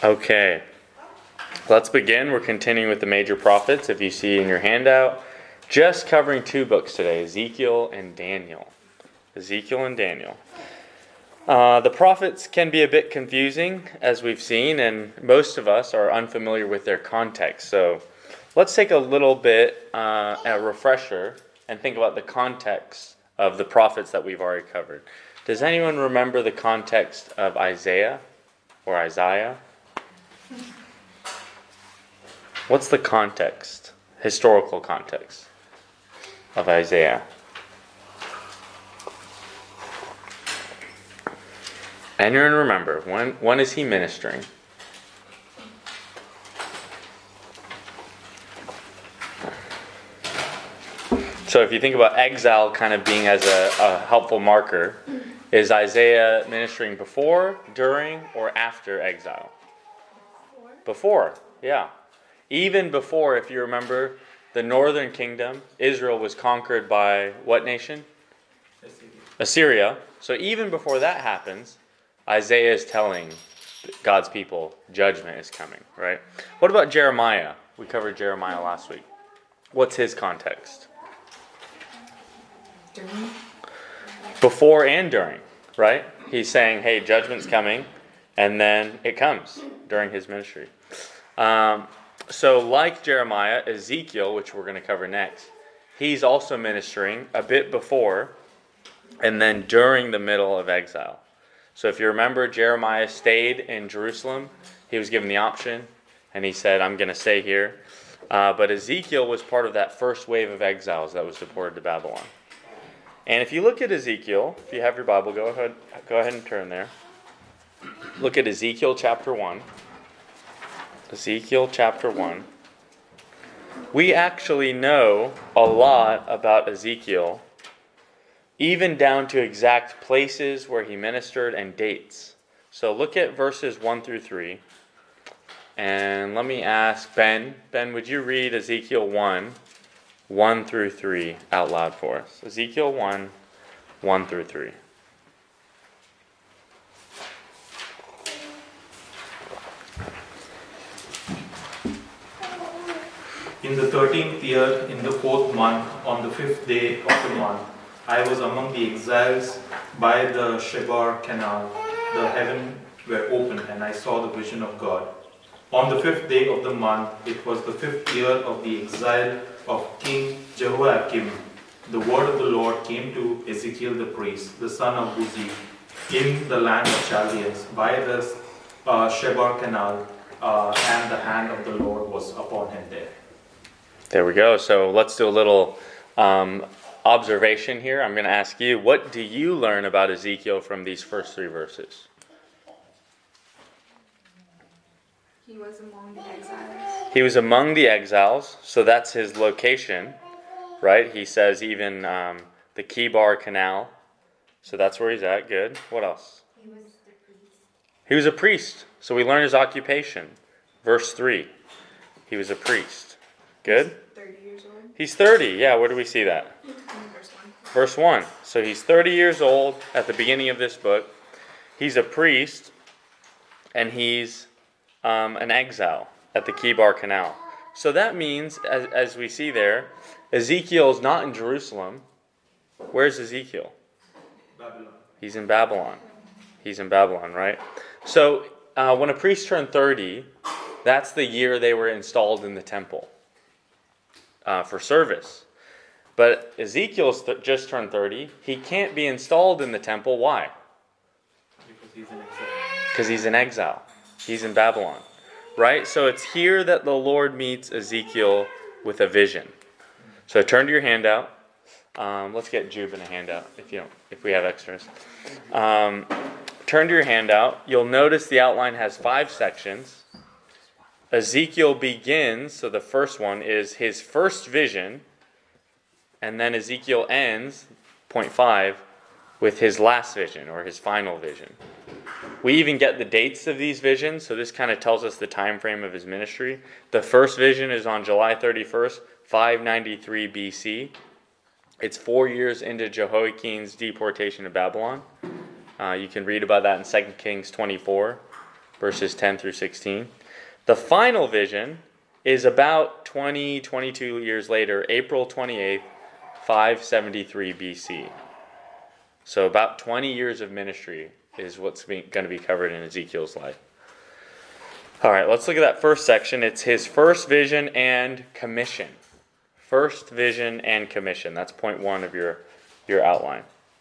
Okay, let's begin. We're continuing with the major prophets. If you see in your handout, just covering two books today, Ezekiel and Daniel. Ezekiel and Daniel. The prophets can be a bit confusing, as we've seen, and most of us are unfamiliar with their context. So let's take a little bit, a refresher, and think about the context of the prophets that we've already covered. Does anyone remember the context of Isaiah or Isaiah? What's the context, historical context of Isaiah? Anyone remember, when is he ministering? So if you think about exile kind of being as a helpful marker, is Isaiah ministering before, during, or after exile? Before, yeah. Even before, if you remember, the northern kingdom, Israel, was conquered by what nation? Assyria. So even before that happens, Isaiah is telling God's people judgment is coming, right? What about Jeremiah? We covered Jeremiah last week. What's his context? During. Before and during, right? He's saying, hey, judgment's coming, and then it comes during his ministry. So like Jeremiah, Ezekiel, which we're going to cover next, he's also ministering a bit before and then during the middle of exile. So if you remember, Jeremiah stayed in Jerusalem. He was given the option, and he said, I'm going to stay here. But Ezekiel was part of that first wave of exiles that was deported to Babylon. And if you look at Ezekiel, if you have your Bible, go ahead and turn there. Look at Ezekiel chapter 1. Ezekiel chapter 1. We actually know a lot about Ezekiel, even down to exact places where he ministered and dates. So look at verses 1 through 3. And let me ask Ben. Ben, would you read Ezekiel 1 through 3 out loud for us? Ezekiel 1 through 3. In the 13th year, in the 4th month, on the 5th day of the month, I was among the exiles by the Shebar Canal. The heavens were opened, and I saw the vision of God. On the 5th day of the month, it was the 5th year of the exile of King Jehoiakim. The word of the Lord came to Ezekiel the priest, the son of Buzi, in the land of Chaldeans, by the Shebar Canal, and the hand of the Lord was upon him there. There we go. So let's do a little observation here. I'm going to ask you, what do you learn about Ezekiel from these first 3 verses? He was among the exiles. He was among the exiles, so that's his location, right? He says even the Chebar Canal, so that's where he's at. Good. What else? He was the priest. He was a priest, so we learn his occupation. Verse 3, he was a priest. Good? 30 years old. He's 30, yeah, where do we see that? Verse 1. Verse 1, so he's 30 years old at the beginning of this book. He's a priest, and he's an exile at the Chebar Canal. So that means, as we see there, Ezekiel is not in Jerusalem. Where's Ezekiel? Babylon. He's in Babylon. He's in Babylon, right? So when a priest turned 30, that's the year they were installed in the temple for service. But Ezekiel's just turned 30. He can't be installed in the temple. Why? Because he's in exile. Because he's in exile. He's in Babylon, right? So it's here that the Lord meets Ezekiel with a vision. So turn to your handout. Let's get Jubin a handout if we have extras. Turn to your handout. You'll notice the outline has 5 sections. Ezekiel begins, so the first one is his first vision, and then Ezekiel ends, point 5, with his last vision or his final vision. We even get the dates of these visions, so this kind of tells us the time frame of his ministry. The first vision is on July 31st, 593 BC. It's 4 years into Jehoiakim's deportation to Babylon. You can read about that in 2 Kings 24. verses 10 through 16. The final vision is about 22 years later, April 28th, 573 BC. So about 20 years of ministry is what's going to be covered in Ezekiel's life. All right, let's look at that first section. It's his first vision and commission. First vision and commission. That's point one of your outline.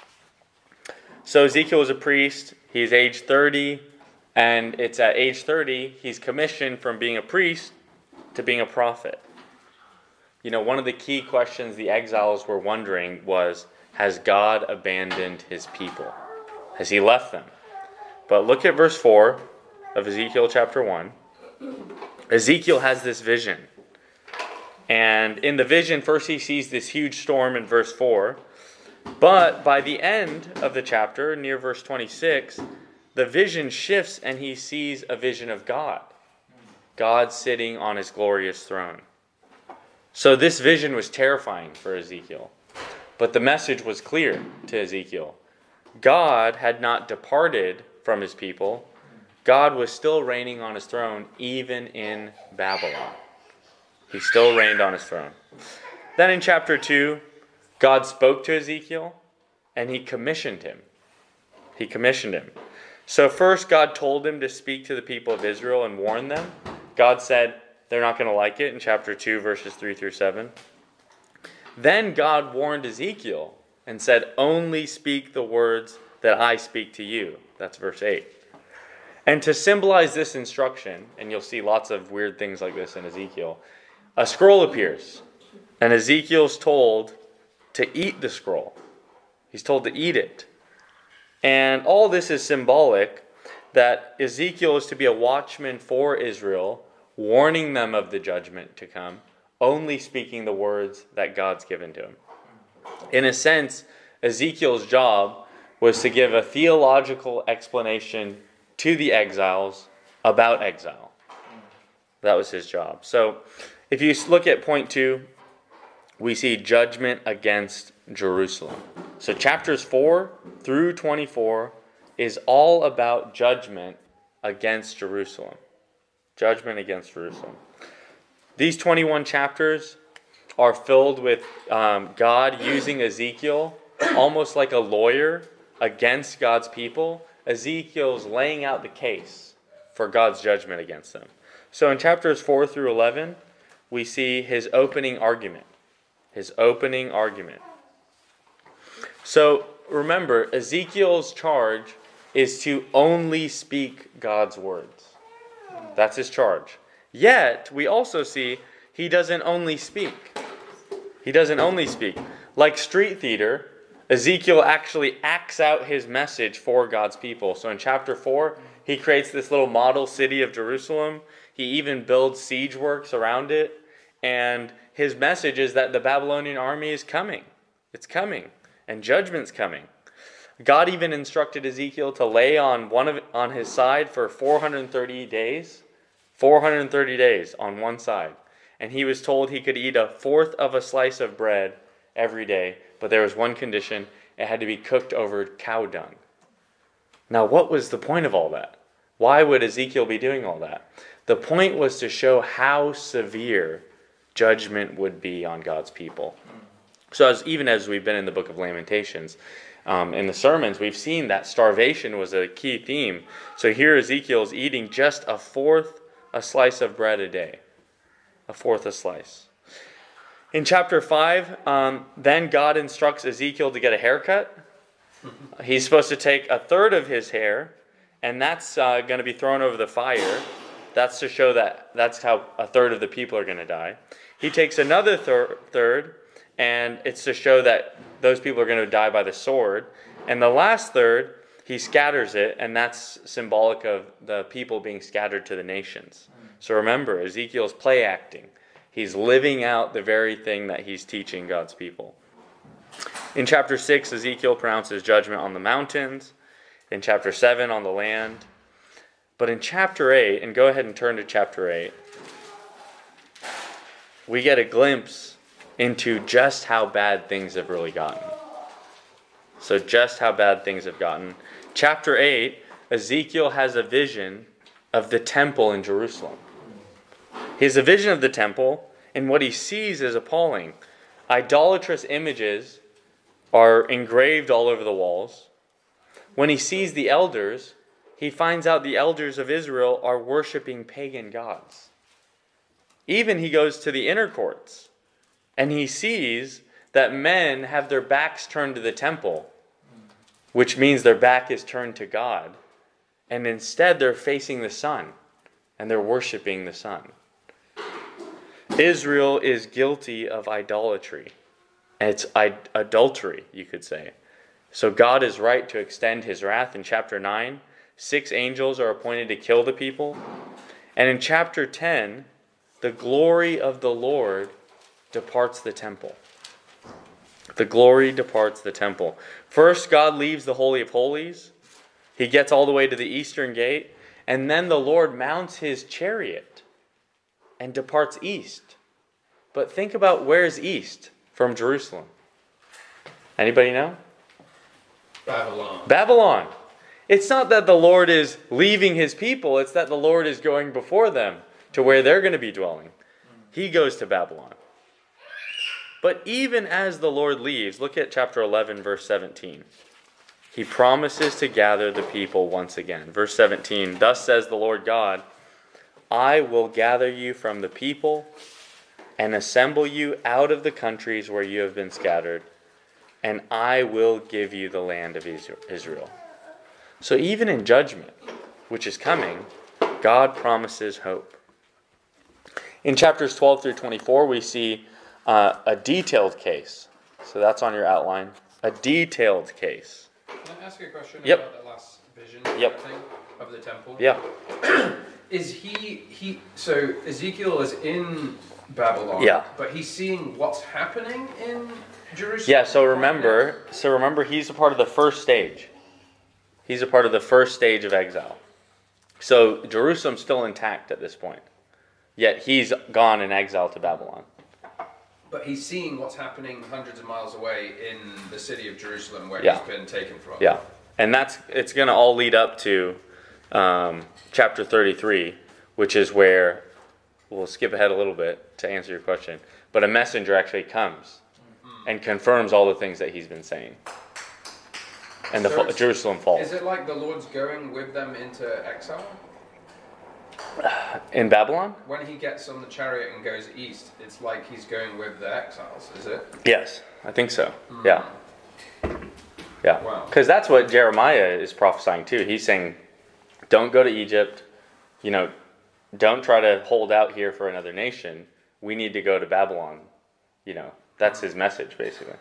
So Ezekiel was a priest. He's age 30. And it's at age 30, he's commissioned from being a priest to being a prophet. You know, one of the key questions the exiles were wondering was, has God abandoned his people? Has he left them? But look at verse 4 of Ezekiel chapter 1. Ezekiel has this vision. And in the vision, first he sees this huge storm in verse 4. But by the end of the chapter, near verse 26, the vision shifts and he sees a vision of God. God sitting on his glorious throne. So this vision was terrifying for Ezekiel. But the message was clear to Ezekiel. God had not departed from his people. God was still reigning on his throne even in Babylon. He still reigned on his throne. Then in chapter 2, God spoke to Ezekiel and he commissioned him. He commissioned him. So first God told him to speak to the people of Israel and warn them. God said they're not going to like it in chapter 2, verses 3 through 7. Then God warned Ezekiel and said, only speak the words that I speak to you. That's verse 8. And to symbolize this instruction, and you'll see lots of weird things like this in Ezekiel, a scroll appears. And Ezekiel's told to eat the scroll. He's told to eat it. And all this is symbolic that Ezekiel is to be a watchman for Israel, warning them of the judgment to come, only speaking the words that God's given to him. In a sense, Ezekiel's job was to give a theological explanation to the exiles about exile. That was his job. So if you look at point 2, we see judgment against Jerusalem. So chapters 4 through 24 is all about judgment against Jerusalem. Judgment against Jerusalem. These 21 chapters are filled with God using Ezekiel almost like a lawyer against God's people. Ezekiel's laying out the case for God's judgment against them. So in chapters 4 through 11, we see his opening argument. His opening argument. So remember, Ezekiel's charge is to only speak God's words. That's his charge. Yet, we also see he doesn't only speak. He doesn't only speak. Like street theater, Ezekiel actually acts out his message for God's people. So in chapter 4, he creates this little model city of Jerusalem. He even builds siege works around it. And his message is that the Babylonian army is coming. It's coming. And judgment's coming. God even instructed Ezekiel to lay on his side for 430 days. 430 days on one side. And he was told he could eat a fourth of a slice of bread every day. But there was one condition. It had to be cooked over cow dung. Now, what was the point of all that? Why would Ezekiel be doing all that? The point was to show how severe judgment would be on God's people. So even as we've been in the book of Lamentations, in the sermons, we've seen that starvation was a key theme. So here Ezekiel's eating just a slice of bread a day. A fourth a slice. In chapter 5, then God instructs Ezekiel to get a haircut. He's supposed to take a third of his hair, and that's going to be thrown over the fire. That's to show that that's how a third of the people are going to die. He takes another third, and it's to show that those people are going to die by the sword. And the last third, he scatters it, and that's symbolic of the people being scattered to the nations. So remember, Ezekiel's play acting. He's living out the very thing that he's teaching God's people. In chapter 6, Ezekiel pronounces judgment on the mountains. In chapter 7, on the land. But in chapter 8, and go ahead and turn to chapter 8, we get a glimpse into just how bad things have really gotten. So just how bad things have gotten. Chapter 8, Ezekiel has a vision of the temple in Jerusalem. He has a vision of the temple, and what he sees is appalling. Idolatrous images are engraved all over the walls. When he sees the elders, he finds out the elders of Israel are worshiping pagan gods. Even he goes to the inner courts, and he sees that men have their backs turned to the temple, which means their back is turned to God, and instead they're facing the sun, and they're worshiping the sun. Israel is guilty of idolatry. It's adultery, you could say. So God is right to extend his wrath. In chapter 9, 6 angels are appointed to kill the people. And in chapter 10, the glory of the Lord departs the temple. The glory departs the temple. First, God leaves the Holy of Holies. He gets all the way to the eastern gate. And then the Lord mounts his chariot and departs east. But think about where's east from Jerusalem. Anybody know? Babylon. It's not that the Lord is leaving his people. It's that the Lord is going before them to where they're going to be dwelling. He goes to Babylon. But even as the Lord leaves, look at chapter 11, verse 17. He promises to gather the people once again. Verse 17, thus says the Lord God, I will gather you from the people and assemble you out of the countries where you have been scattered, and I will give you the land of Israel. So even in judgment, which is coming, God promises hope. In chapters 12 through 24, we see a detailed case. So that's on your outline. A detailed case. Can I ask you a question Yep. about that last vision Yep. thing of the temple? Yeah. Is so Ezekiel is in Babylon, Yeah. but he's seeing what's happening in Jerusalem? Yeah, so remember he's a part of the first stage. He's a part of the first stage of exile. So Jerusalem's still intact at this point. Yet he's gone in exile to Babylon. But he's seeing what's happening hundreds of miles away in the city of Jerusalem where Yeah. he's been taken from. Yeah. And it's going to all lead up to chapter 33, which is where, we'll skip ahead a little bit to answer your question, but a messenger actually comes and confirms all the things that he's been saying. And So Jerusalem falls. Is it like the Lord's going with them into exile? In Babylon? When he gets on the chariot and goes east, it's like he's going with the exiles, is it? Yes, I think so. Yeah. Yeah. Wow. Because that's what Jeremiah is prophesying too. He's saying, don't go to Egypt. Don't try to hold out here for another nation. We need to go to Babylon. That's his message, basically.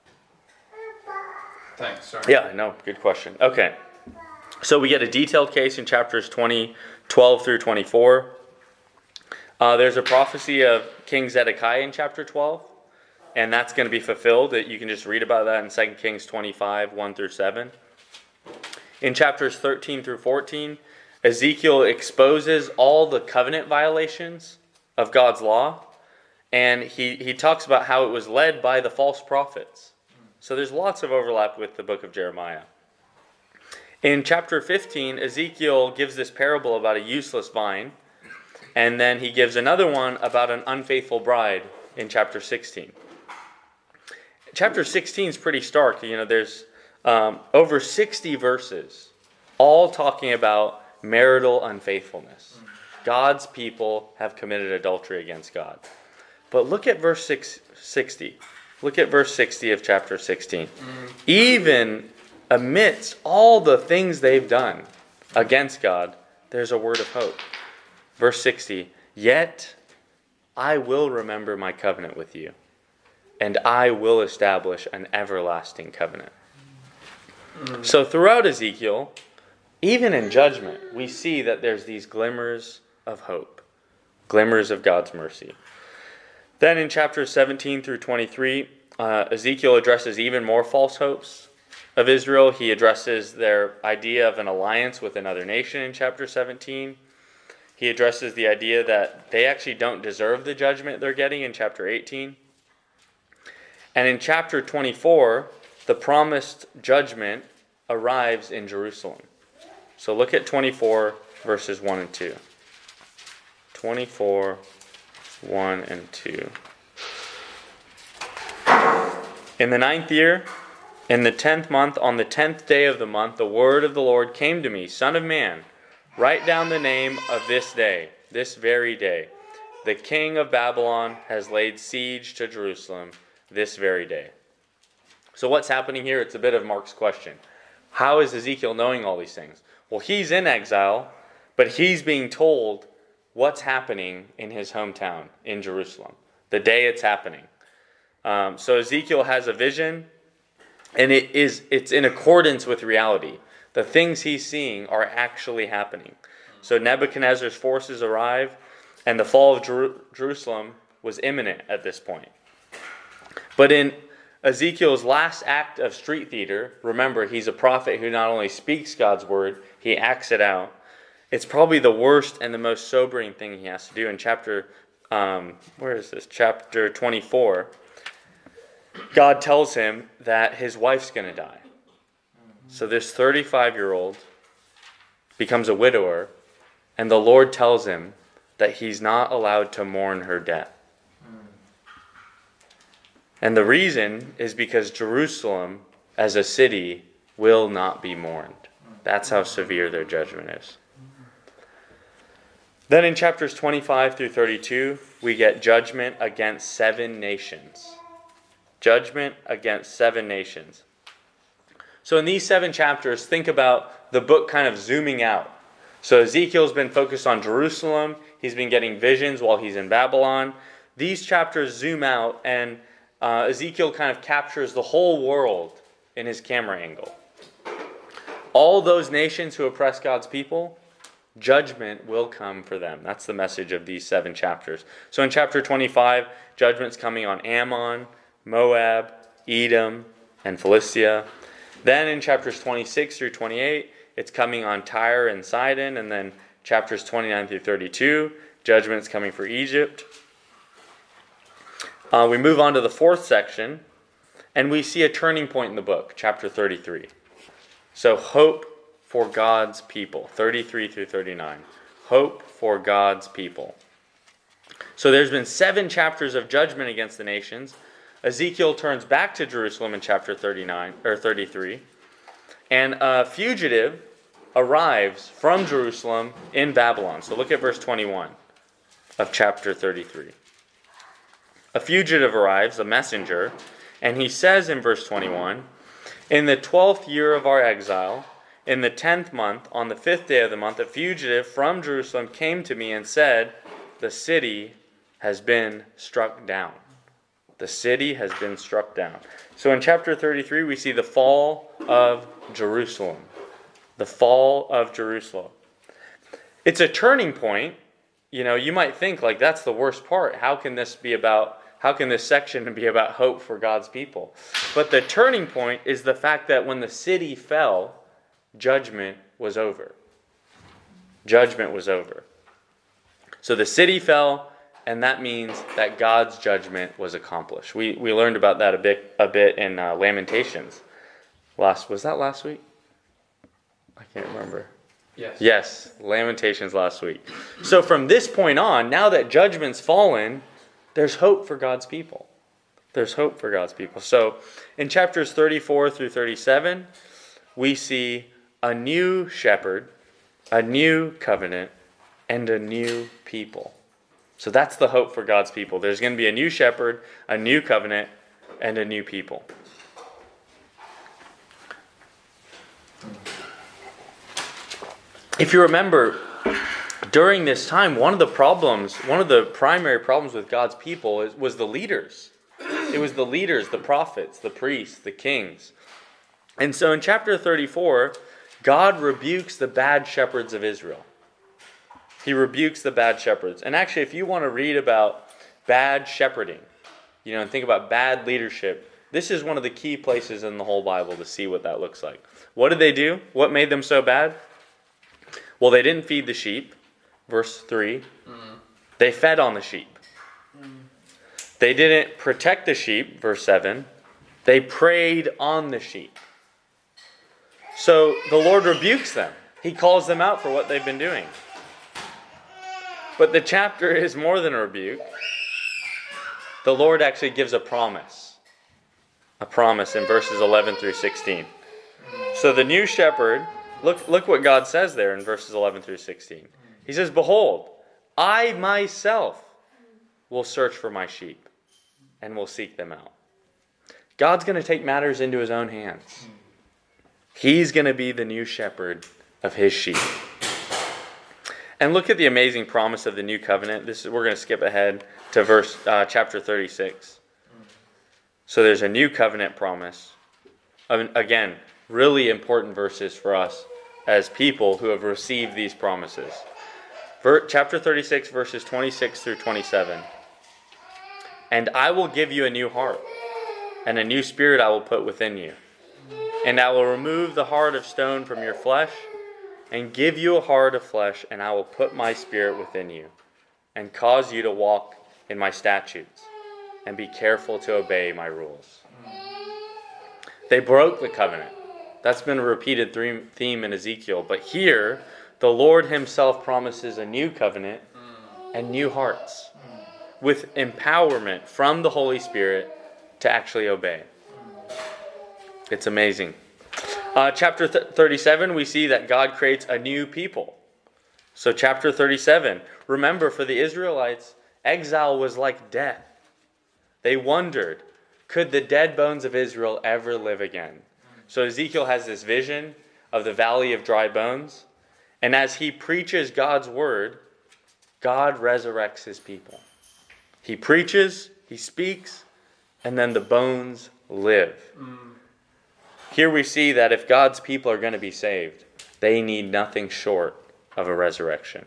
Thanks, sorry. Yeah, no, good question. Okay. So we get a detailed case in chapters 12 through 24. There's a prophecy of King Zedekiah in chapter 12, and that's going to be fulfilled. You can just read about that in 2 Kings 25, 1 through 7. In chapters 13 through 14, Ezekiel exposes all the covenant violations of God's law, and he talks about how it was led by the false prophets. So there's lots of overlap with the book of Jeremiah. In chapter 15, Ezekiel gives this parable about a useless vine, and then he gives another one about an unfaithful bride in chapter 16. Chapter 16 is pretty stark. There's over 60 verses, all talking about marital unfaithfulness. God's people have committed adultery against God. But look at verse 60. Look at verse 60 of chapter 16. Even amidst all the things they've done against God, there's a word of hope. Verse 60, yet I will remember my covenant with you, and I will establish an everlasting covenant. So throughout Ezekiel, even in judgment, we see that there's these glimmers of hope, glimmers of God's mercy. Then in chapters 17 through 23, Ezekiel addresses even more false hopes of Israel. He addresses their idea of an alliance with another nation in chapter 17. He addresses the idea that they actually don't deserve the judgment they're getting in chapter 18. And in chapter 24, the promised judgment arrives in Jerusalem. So look at 24, verses 1 and 2. 24, 1 and 2. In the 9th year, in the 10th month, on the 10th day of the month, the word of the Lord came to me, Son of man, write down the name of this day, this very day. The king of Babylon has laid siege to Jerusalem this very day. So what's happening here? It's a bit of Mark's question. How is Ezekiel knowing all these things? Well, he's in exile, but he's being told what's happening in his hometown in Jerusalem, the day it's happening. So Ezekiel has a vision, and it's in accordance with reality. The things he's seeing are actually happening. So Nebuchadnezzar's forces arrive, and the fall of Jerusalem was imminent at this point. But in Ezekiel's last act of street theater, remember, he's a prophet who not only speaks God's word, he acts it out. It's probably the worst and the most sobering thing he has to do in chapter 24. God tells him that his wife's going to die. So this 35-year-old becomes a widower, and the Lord tells him that he's not allowed to mourn her death. And the reason is because Jerusalem, as a city, will not be mourned. That's how severe their judgment is. Then in chapters 25 through 32, we get judgment against 7 nations. Judgment against 7 nations. So in these 7 chapters, think about the book kind of zooming out. So Ezekiel's been focused on Jerusalem. He's been getting visions while he's in Babylon. These chapters zoom out, and Ezekiel kind of captures the whole world in his camera angle. All those nations who oppress God's people, judgment will come for them. That's the message of these 7 chapters. So in chapter 25, judgment's coming on Ammon, Moab, Edom, and Philistia. Then in chapters 26 through 28, it's coming on Tyre and Sidon. And then chapters 29 through 32, judgment's coming for Egypt. We move on to the 4th section, and we see a turning point in the book, chapter 33. So hope for God's people, 33 through 39. Hope for God's people. So there's been 7 chapters of judgment against the nations. Ezekiel turns back to Jerusalem in chapter 33, and a fugitive arrives from Jerusalem in Babylon. So look at verse 21 of chapter 33. A fugitive arrives, a messenger, and he says in verse 21, in the 12th year of our exile, in the 10th month, on the 5th day of the month, a fugitive from Jerusalem came to me and said, the city has been struck down. The city has been struck down. So in chapter 33, we see the fall of Jerusalem. The fall of Jerusalem. It's a turning point. You know, you might think, like, that's the worst part. How can this section be about hope for God's people? But the turning point is the fact that when the city fell, judgment was over. Judgment was over. So the city fell, and that means that God's judgment was accomplished. We learned about that a bit in Lamentations. Was that last week? I can't remember. Yes, Lamentations last week. So from this point on, now that judgment's fallen, there's hope for God's people. There's hope for God's people. So in chapters 34 through 37, we see a new shepherd, a new covenant, and a new people. So that's the hope for God's people. There's going to be a new shepherd, a new covenant, and a new people. If you remember, during this time, one of the primary problems with God's people was the leaders. It was the leaders, the prophets, the priests, the kings. And so in chapter 34, God rebukes the bad shepherds of Israel. He rebukes the bad shepherds. And actually, if you want to read about bad shepherding, and think about bad leadership, this is one of the key places in the whole Bible to see what that looks like. What did they do? What made them so bad? Well, they didn't feed the sheep. Verse 3. They fed on the sheep. They didn't protect the sheep. Verse 7. They preyed on the sheep. So the Lord rebukes them. He calls them out for what they've been doing. But the chapter is more than a rebuke. The Lord actually gives a promise. A promise in verses 11 through 16. So the new shepherd, look what God says there in verses 11 through 16. He says, "Behold, I myself will search for my sheep and will seek them out." God's going to take matters into his own hands. He's going to be the new shepherd of his sheep. And look at the amazing promise of the new covenant. We're going to skip ahead to chapter 36. So there's a new covenant promise. Again, really important verses for us as people who have received these promises. Chapter 36, verses 26 through 27. "And I will give you a new heart, and a new spirit I will put within you. And I will remove the heart of stone from your flesh, and give you a heart of flesh, and I will put my spirit within you, and cause you to walk in my statutes, and be careful to obey my rules." They broke the covenant. That's been a repeated theme in Ezekiel. But here, the Lord himself promises a new covenant and new hearts with empowerment from the Holy Spirit to actually obey. It's amazing. Chapter 37, we see that God creates a new people. So chapter 37, remember, for the Israelites, exile was like death. They wondered, could the dead bones of Israel ever live again? So Ezekiel has this vision of the valley of dry bones. And as he preaches God's word, God resurrects his people. He preaches, he speaks, and then the bones live. Here we see that if God's people are going to be saved, they need nothing short of a resurrection.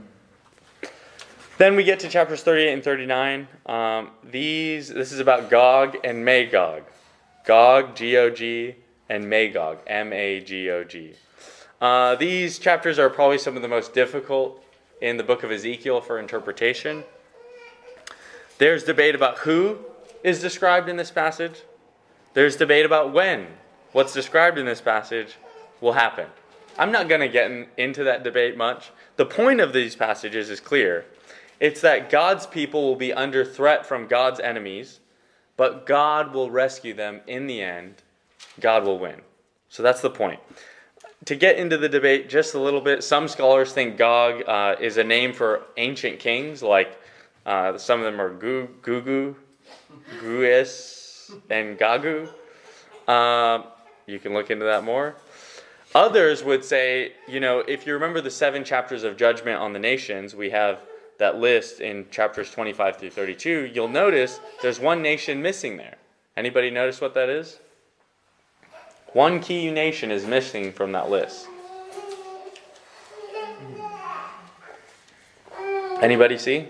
Then we get to chapters 38 and 39. This is about Gog and Magog. Gog, G-O-G, and Magog, M-A-G-O-G. These chapters are probably some of the most difficult in the book of Ezekiel for interpretation. There's debate about who is described in this passage. There's debate about when what's described in this passage will happen. I'm not going to get into that debate much. The point of these passages is clear. It's that God's people will be under threat from God's enemies, but God will rescue them in the end. God will win. So that's the point. To get into the debate just a little bit, some scholars think Gog is a name for ancient kings, like some of them are Gugu, Guis, and Gagu. You can look into that more. Others would say, if you remember the 7 chapters of judgment on the nations, we have that list in chapters 25 through 32. You'll notice there's one nation missing there. Anybody notice what that is? One key nation is missing from that list. Anybody see?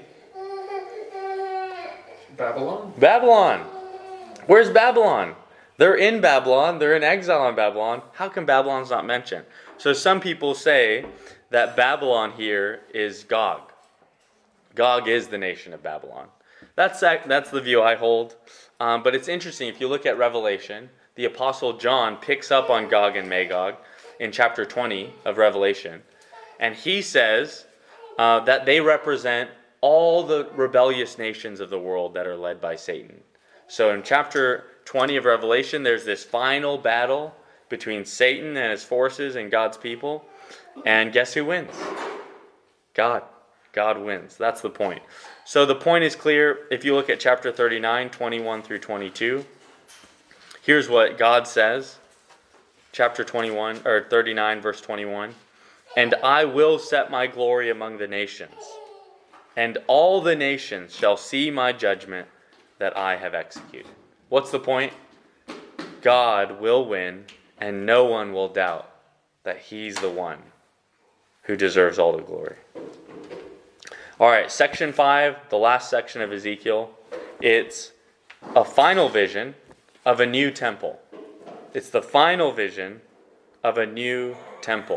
Babylon? Babylon. Where's Babylon? They're in Babylon. They're in exile in Babylon. How come Babylon's not mentioned? So some people say that Babylon here is Gog. Gog is the nation of Babylon. That's the view I hold. But it's interesting. If you look at Revelation, the Apostle John picks up on Gog and Magog in chapter 20 of Revelation. And he says that they represent all the rebellious nations of the world that are led by Satan. So in chapter 20 of Revelation, there's this final battle between Satan and his forces and God's people. And guess who wins? God. God wins. That's the point. So the point is clear. If you look at chapter 39, 21 through 22, here's what God says. Chapter 39, verse 21. "And I will set my glory among the nations, and all the nations shall see my judgment that I have executed." What's the point? God will win, and no one will doubt that he's the one who deserves all the glory. All right, section 5, the last section of Ezekiel. It's a final vision of a new temple. It's the final vision of a new temple.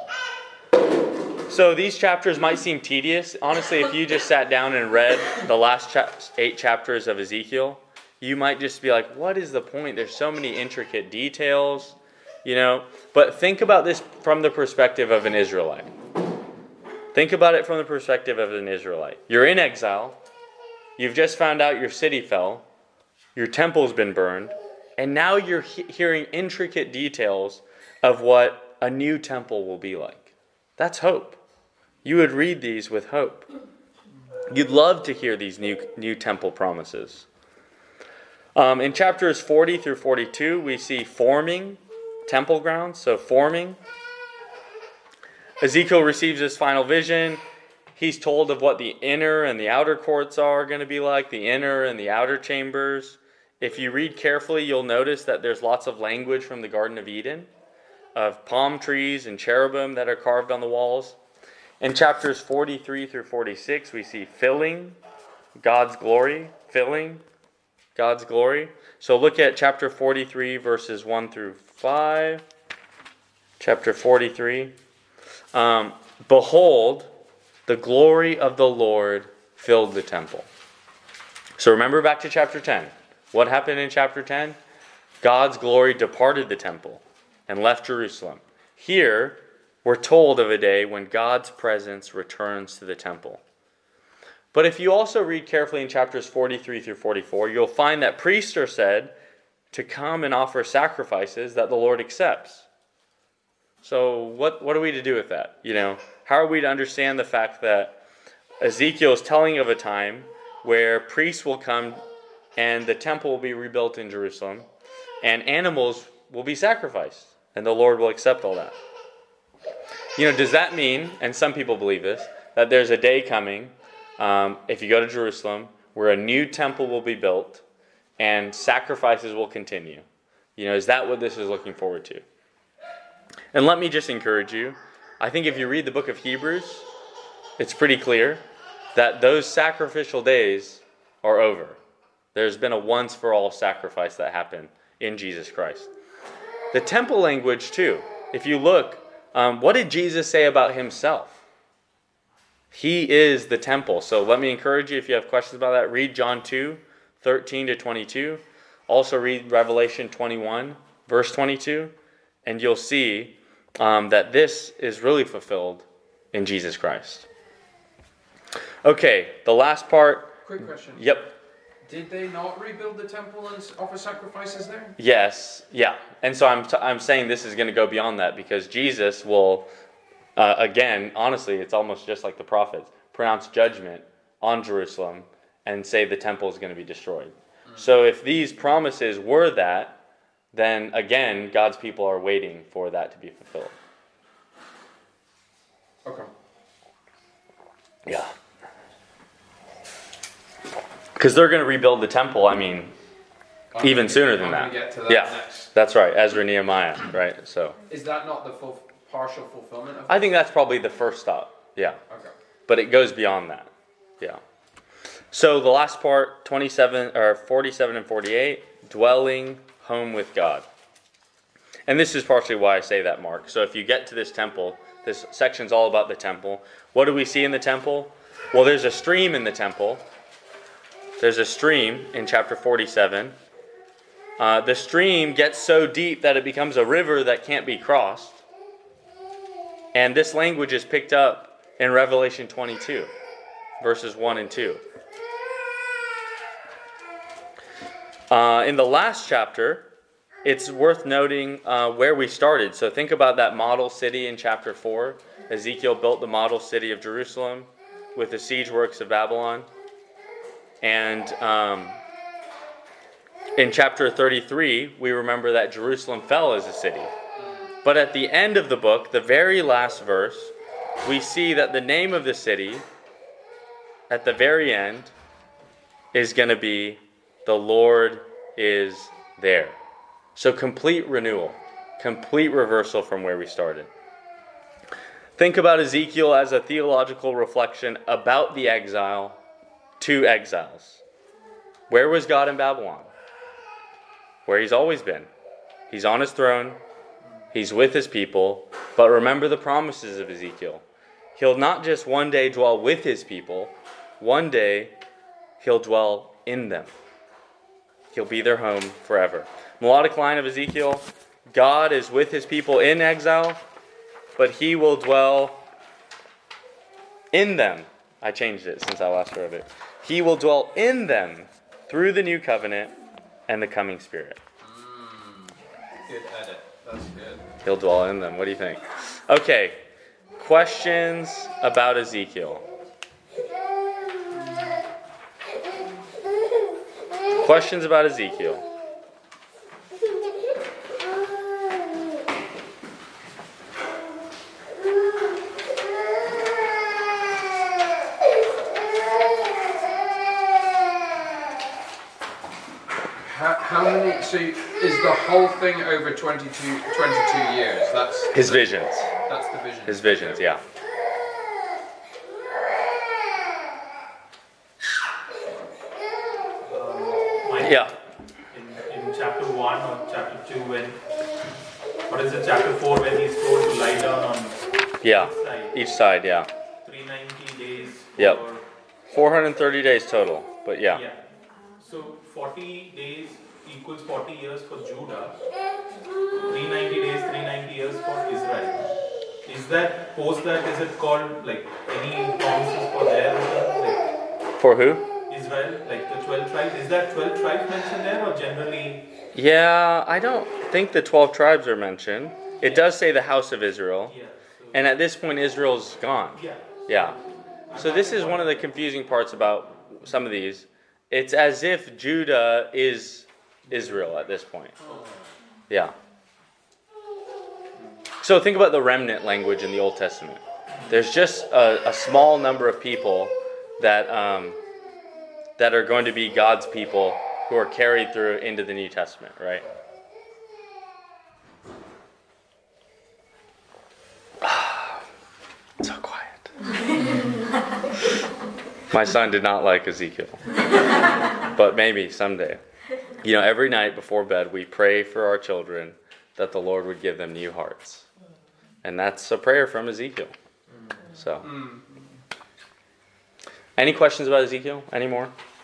So these chapters might seem tedious. Honestly, if you just sat down and read the last 8 chapters of Ezekiel, you might just be like, what is the point? There's so many intricate details. You know, but think about this from the perspective of an Israelite. Think about it from the perspective of an Israelite. You're in exile. You've just found out your city fell. Your temple's been burned. And now you're hearing intricate details of what a new temple will be like. That's hope. You would read these with hope. You'd love to hear these new temple promises. In chapters 40 through 42, we see forming temple grounds. So forming. Ezekiel receives his final vision. He's told of what the inner and the outer courts are going to be like, the inner and the outer chambers. If you read carefully, you'll notice that there's lots of language from the Garden of Eden, of palm trees and cherubim that are carved on the walls. In chapters 43 through 46, we see filling God's glory, filling God's glory. So look at chapter 43, verses 1 through 5. Chapter 43. Behold, the glory of the Lord filled the temple. So remember back to chapter 10. What happened in chapter 10? God's glory departed the temple and left Jerusalem. Here, we're told of a day when God's presence returns to the temple. But if you also read carefully in chapters 43 through 44, you'll find that priests are said to come and offer sacrifices that the Lord accepts. So what are we to do with that? You know, how are we to understand the fact that Ezekiel is telling of a time where priests will come and the temple will be rebuilt in Jerusalem and animals will be sacrificed and the Lord will accept all that? You know, does that mean, and some people believe this, that there's a day coming, if you go to Jerusalem, where a new temple will be built and sacrifices will continue? You know, is that what this is looking forward to? And let me just encourage you. I think if you read the book of Hebrews, it's pretty clear that those sacrificial days are over. There's been a once-for-all sacrifice that happened in Jesus Christ. The temple language, too. If you look, what did Jesus say about himself? He is the temple. So let me encourage you, if you have questions about that, read John 2, 13 to 22. Also read Revelation 21, verse 22. And you'll see that this is really fulfilled in Jesus Christ. Okay, the last part. Quick question. Yep. Did they not rebuild the temple and offer sacrifices there? Yes, yeah. And so I'm saying this is going to go beyond that because Jesus will, again, honestly, it's almost just like the prophets, pronounce judgment on Jerusalem and say the temple is going to be destroyed. So if these promises were that, then again, God's people are waiting for that to be fulfilled. Okay. Yeah. Because they're going to rebuild the temple, I mean, even sooner than that. I'm going to get to that Yeah, next. that's right. Ezra, Nehemiah, right? So Is that not the partial fulfillment of I think that's probably the first stop. Yeah. Okay. But it goes beyond that. Yeah. So the last part, 47 or 47 and 48, dwelling home with God. And this is partially why I say that, Mark. So if you get to this temple, this section's all about the temple. What do we see in the temple? Well, there's a stream in the temple. There's a stream in chapter 47. The stream gets so deep that it becomes a river that can't be crossed. And this language is picked up in Revelation 22, verses 1 and 2. In the last chapter, it's worth noting where we started. So think about that model city in chapter 4. Ezekiel built the model city of Jerusalem with the siege works of Babylon. And in chapter 33, we remember that Jerusalem fell as a city. But at the end of the book, the very last verse, we see that the name of the city, at the very end, is going to be the Lord is there. So complete renewal, complete reversal from where we started. Think about Ezekiel as a theological reflection about the exile to exiles. Where was God in Babylon? Where he's always been. He's on his throne. He's with his people. But remember the promises of Ezekiel. He'll not just one day dwell with his people. One day he'll dwell in them. He'll be their home forever. Melodic line of Ezekiel. God is with his people in exile, but he will dwell in them. I changed it since I last wrote it. He will dwell in them through the new covenant and the coming Spirit. Good edit. That's good. He'll dwell in them. What do you think? Okay. Questions about Ezekiel? Questions about Ezekiel? How many? So is the whole thing over 22 years? That's His visions. That's the vision. His visions, yeah. Yeah. In chapter 1 or chapter 2, what is it, chapter 4, when he's told to lie down on Yeah. each side? Each side, yeah. 390 days. Yep. 430 days total, but yeah. Yeah. So 40 days equals 40 years for Judah. 390 days, 390 years for Israel. Is that, post that, is it called like any promises for their return? For who? Like Israel, like the 12 tribes. Is that 12 tribes mentioned there or generally? Yeah, I don't think the 12 tribes are mentioned. It does say the house of Israel. Yeah. So, And at this point, Israel's gone. yeah. Yeah. So this is one of the confusing parts about some of these. It's as if Judah is Israel at this point. Yeah. So think about the remnant language in the Old Testament. There's just a small number of people that that are going to be God's people who are carried through into the New Testament, right? So quiet. My son did not like Ezekiel, but maybe someday. You know, every night before bed, we pray for our children that the Lord would give them new hearts. And that's a prayer from Ezekiel. So, any questions about Ezekiel? Any more?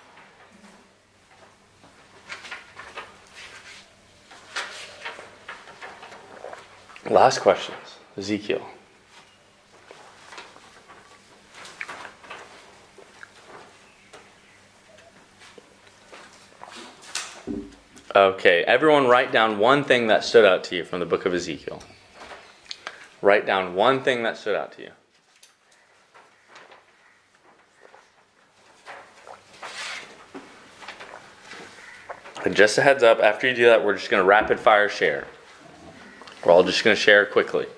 Last questions. Ezekiel. Okay, everyone write down one thing that stood out to you from the book of Ezekiel. Write down one thing that stood out to you. And just a heads up, after you do that, we're just going to rapid fire share. We're all just going to share quickly.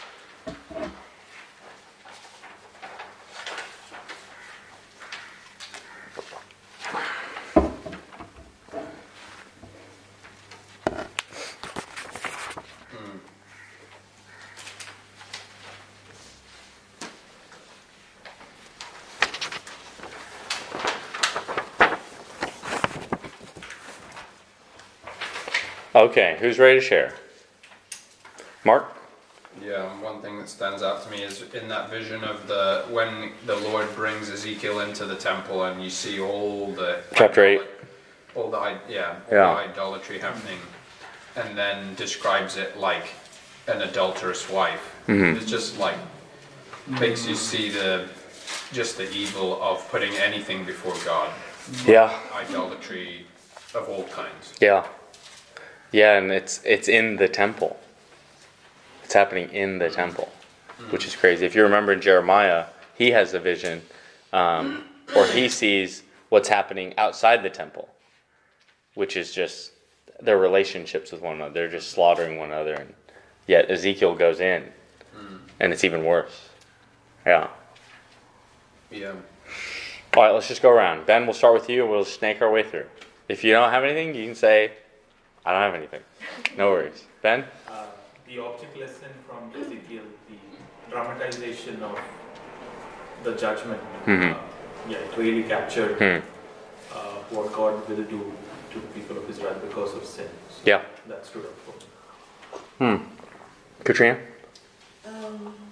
Okay, who's ready to share? Mark? Yeah, one thing that stands out to me is in that vision of when the Lord brings Ezekiel into the temple and you see all the Chapter 8. all the idolatry happening, and then describes it like an adulterous wife. Mm-hmm. It's just like makes you see the evil of putting anything before God. Yeah. Idolatry of all kinds. Yeah. Yeah, and it's in the temple. It's happening in the temple, which is crazy. If you remember in Jeremiah, he has a vision, or he sees what's happening outside the temple, which is just their relationships with one another. They're just slaughtering one another, and yet Ezekiel goes in, and it's even worse. Yeah. Yeah. All right, let's just go around. Ben, we'll start with you, and we'll snake our way through. If you don't have anything, you can say, I don't have anything. No worries. Ben? The object lesson from Ezekiel, the dramatization of the judgment, it really captured what God will do to the people of Israel because of sin. So Yeah. that stood out for me. Katrina?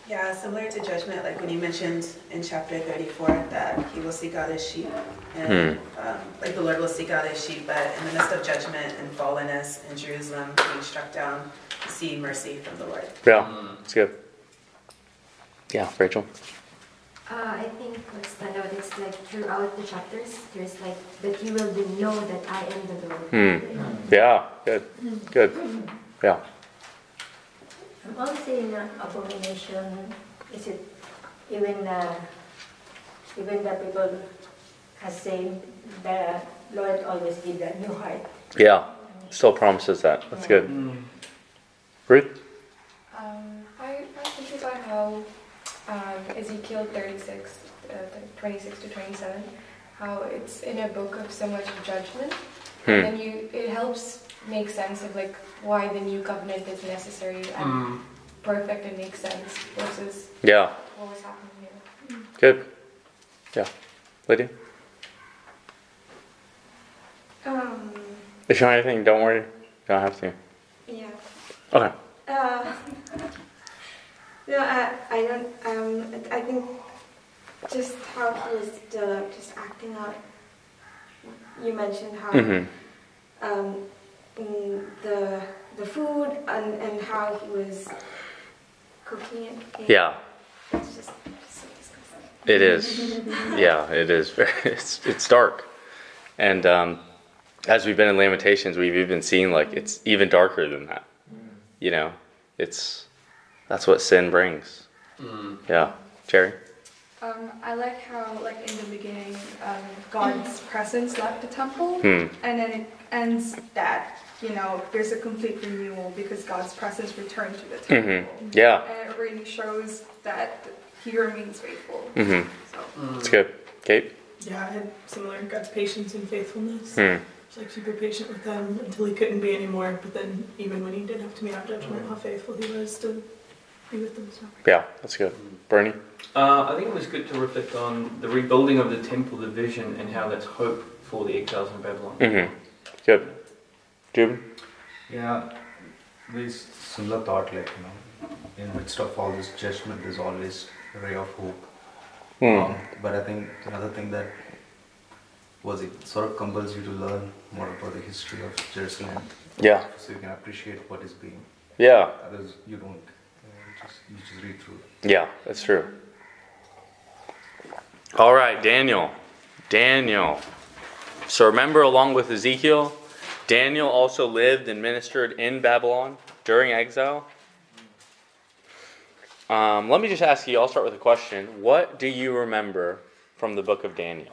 Yeah, similar to judgment, like when you mentioned in chapter 34 that he will seek out his sheep, and like the Lord will seek out his sheep, but in the midst of judgment and fallenness in Jerusalem being struck down, to see mercy from the Lord. Yeah, it's good. Yeah, Rachel. I think what stand out is like throughout the chapters, there's like that you will know that I am the Lord. Yeah, good. Good. Yeah. I'm also in abomination. Is it even the people has said the Lord always give a new heart. Yeah. Still promises that. That's good. Ruth? I was thinking about how Ezekiel 36, 26 to 27, how it's in a book of so much judgment, and then it helps make sense of like why the new covenant is necessary and perfect and makes sense versus Yeah. what was happening here. Good. Yeah. Lydia? If you want anything, don't worry. You don't have to. Yeah. Okay. No, I don't. I think just how he was just acting out. You mentioned how the food and how he was cooking it. Yeah. It's just so disgusting. It is. Yeah, it is. It's dark. And as we've been in Lamentations, we've even seen like it's even darker than that. You know, that's what sin brings. Yeah. Jerry? I like how, like in the beginning, God's presence left the temple, and then it ends that there's a complete renewal because God's presence returned to the temple. Yeah. And it really shows that He remains faithful. So. It's good. Kate? Yeah, I had similar God's patience and faithfulness. It's like super patient with them until he couldn't be anymore. But then even when he did have to mete out judgment, how faithful he was to be with them. So. Yeah, that's good. Bernie? I think it was good to reflect on the rebuilding of the temple, the vision, and how that's hope for the exiles in Babylon. Good. Jubin? Yeah, very similar thought, like, in the midst of all this judgment, there's always a ray of hope. But I think another thing that it sort of compels you to learn more about the history of Jerusalem. Yeah. So you can appreciate what is being. Yeah. Others you don't. You just read through it. Yeah, that's true. All right, Daniel. So remember, along with Ezekiel, Daniel also lived and ministered in Babylon during exile. Let me just ask you, I'll start with a question. What do you remember from the book of Daniel?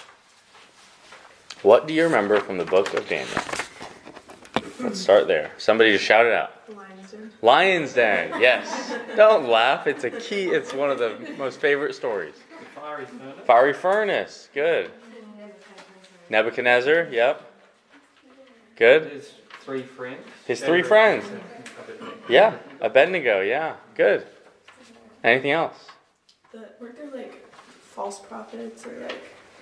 What do you remember from the book of Daniel? Let's start there. Somebody just shout it out. Lion's Den. Lion's Den, yes. Don't laugh. It's a key. It's one of the most favorite stories. Fiery furnace. Fiery furnace. Good. Nebuchadnezzar. Yep. Good. His three friends. His three friends. Yeah. Abednego. Yeah. Good. Anything else? Weren't there like false prophets or like?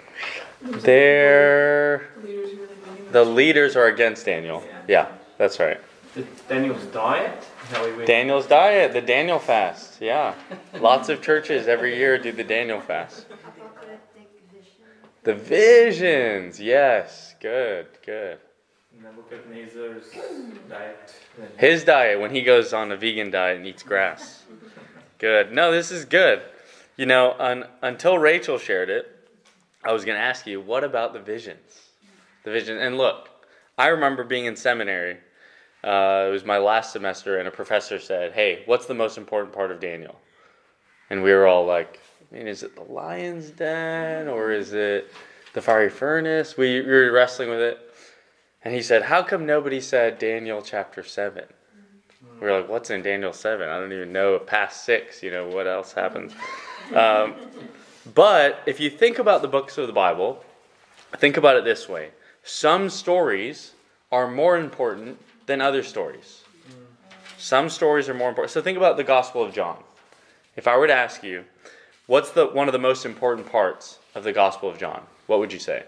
The leaders are against Daniel. Yeah, that's right. Daniel's diet. Daniel's diet, the Daniel fast. Yeah, lots of churches every year do the Daniel fast. The visions, yes, good. Nebuchadnezzar's diet. His diet when he goes on a vegan diet and eats grass. Good. No, this is good. Until Rachel shared it, I was going to ask you, what about the visions? The vision. And look, I remember being in seminary. It was my last semester, and a professor said, "Hey, what's the most important part of Daniel?" And we were all like, is it the lion's den or is it the fiery furnace? We were wrestling with it. And he said, "How come nobody said Daniel chapter 7? We were like, what's in Daniel 7? I don't even know past 6, what else happens. But if you think about the books of the Bible, think about it this way. Some stories are more important than other stories. Some stories are more important. So think about the Gospel of John. If I were to ask you, what's one of the most important parts of the Gospel of John? What would you say?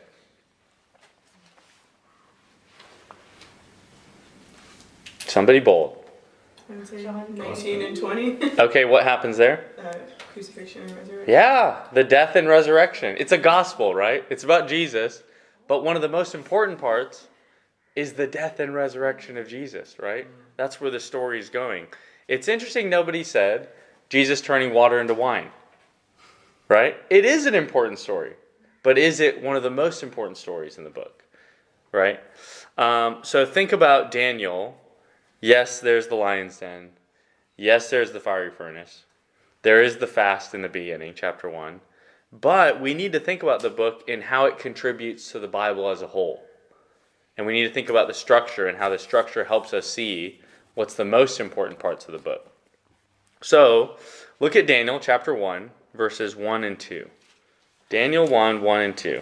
Somebody bold. I would say John 19 and 20. Okay, what happens there? Crucifixion and resurrection. Yeah, the death and resurrection. It's a gospel, right? It's about Jesus. But one of the most important parts is the death and resurrection of Jesus, right? That's where the story is going. It's interesting nobody said Jesus turning water into wine, right? It is an important story. But is it one of the most important stories in the book, right? So think about Daniel. Yes, there's the lion's den. Yes, there's the fiery furnace. There is the fast in the beginning, chapter 1. But we need to think about the book and how it contributes to the Bible as a whole. And we need to think about the structure and how the structure helps us see what's the most important parts of the book. So, look at Daniel chapter 1, verses 1 and 2. Daniel 1, 1 and 2.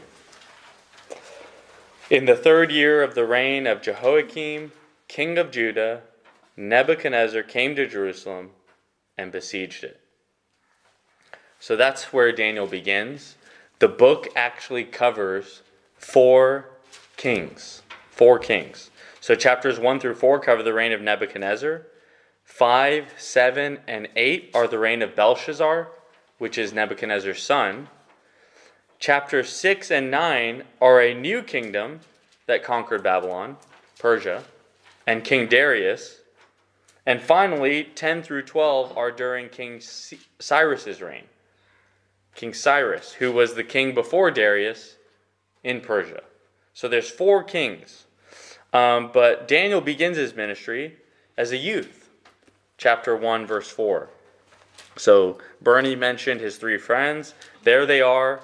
In the 3rd year of the reign of Jehoiakim, king of Judah, Nebuchadnezzar came to Jerusalem and besieged it. So that's where Daniel begins. The book actually covers 4 kings. 4 kings. So chapters 1 through 4 cover the reign of Nebuchadnezzar. 5, 7, and 8 are the reign of Belshazzar, which is Nebuchadnezzar's son. Chapters 6 and 9 are a new kingdom that conquered Babylon, Persia, and King Darius. And finally, 10 through 12 are during King Cyrus's reign. King Cyrus, who was the king before Darius in Persia. So there's 4 kings. But Daniel begins his ministry as a youth. Chapter 1, verse 4. So Bernie mentioned his 3 friends. There they are.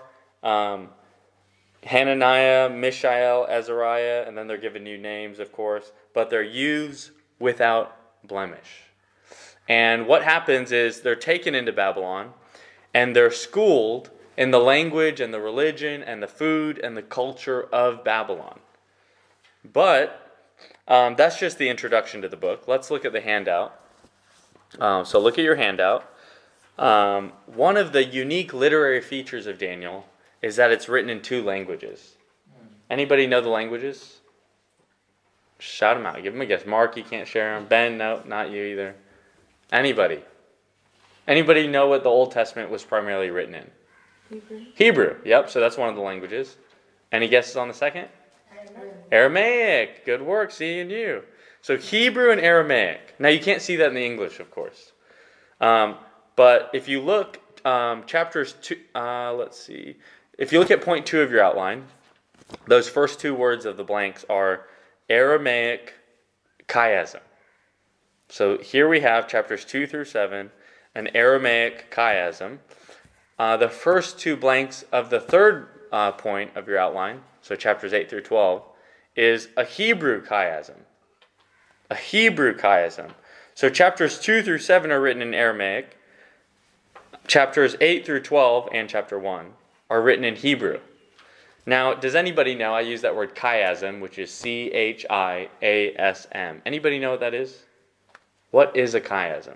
Hananiah, Mishael, Azariah, and then they're given new names, of course. But they're youths without blemish. And what happens is they're taken into Babylon. And they're schooled in the language and the religion and the food and the culture of Babylon. But that's just the introduction to the book. Let's look at the handout. So look at your handout. One of the unique literary features of Daniel is that it's written in 2 languages. Anybody know the languages? Shout them out. Give them a guess. Mark, you can't share them. Ben, no, not you either. Anybody? Anybody know what the Old Testament was primarily written in? Hebrew. Yep, so that's one of the languages. Any guesses on the second? Aramaic. Good work, seeing you. So Hebrew and Aramaic. Now you can't see that in the English, of course. But if you look, chapters 2, let's see. If you look at point 2 of your outline, those first 2 words of the blanks are Aramaic chiasm. So here we have chapters 2 through 7, an Aramaic chiasm. The first 2 blanks of the 3rd point of your outline, so chapters 8 through 12, is a Hebrew chiasm. A Hebrew chiasm. So chapters 2 through 7 are written in Aramaic. Chapters 8 through 12 and chapter 1 are written in Hebrew. Now, does anybody know, I use that word chiasm, which is C-H-I-A-S-M. Anybody know what that is? What is a chiasm?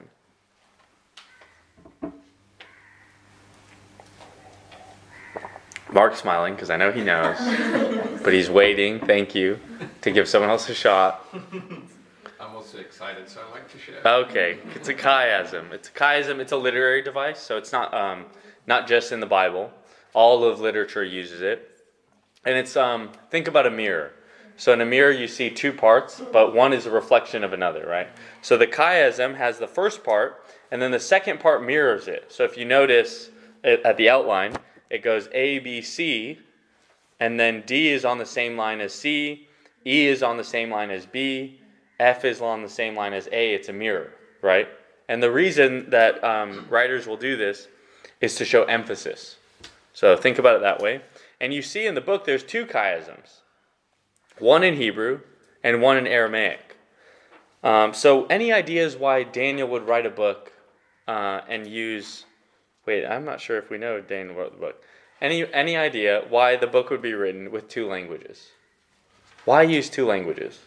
Mark's smiling because I know he knows, but he's waiting, thank you, to give someone else a shot. I'm also excited, so I like to share. Okay, it's a chiasm. It's a chiasm. It's a literary device, so it's not just in the Bible. All of literature uses it, and it's think about a mirror. So in a mirror, you see 2 parts, but one is a reflection of another, right? So the chiasm has the first part, and then the second part mirrors it. So if you notice at the outline, it goes A, B, C, and then D is on the same line as C, E is on the same line as B, F is on the same line as A. It's a mirror, right? And the reason that writers will do this is to show emphasis. So think about it that way. And you see in the book there's 2 chiasms, one in Hebrew and one in Aramaic. So any ideas why Daniel would write a book and use... Wait, I'm not sure if we know Daniel wrote the book. Any idea why the book would be written with 2 languages? Why use 2 languages?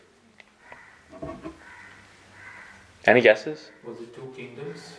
Any guesses? Was it 2 kingdoms?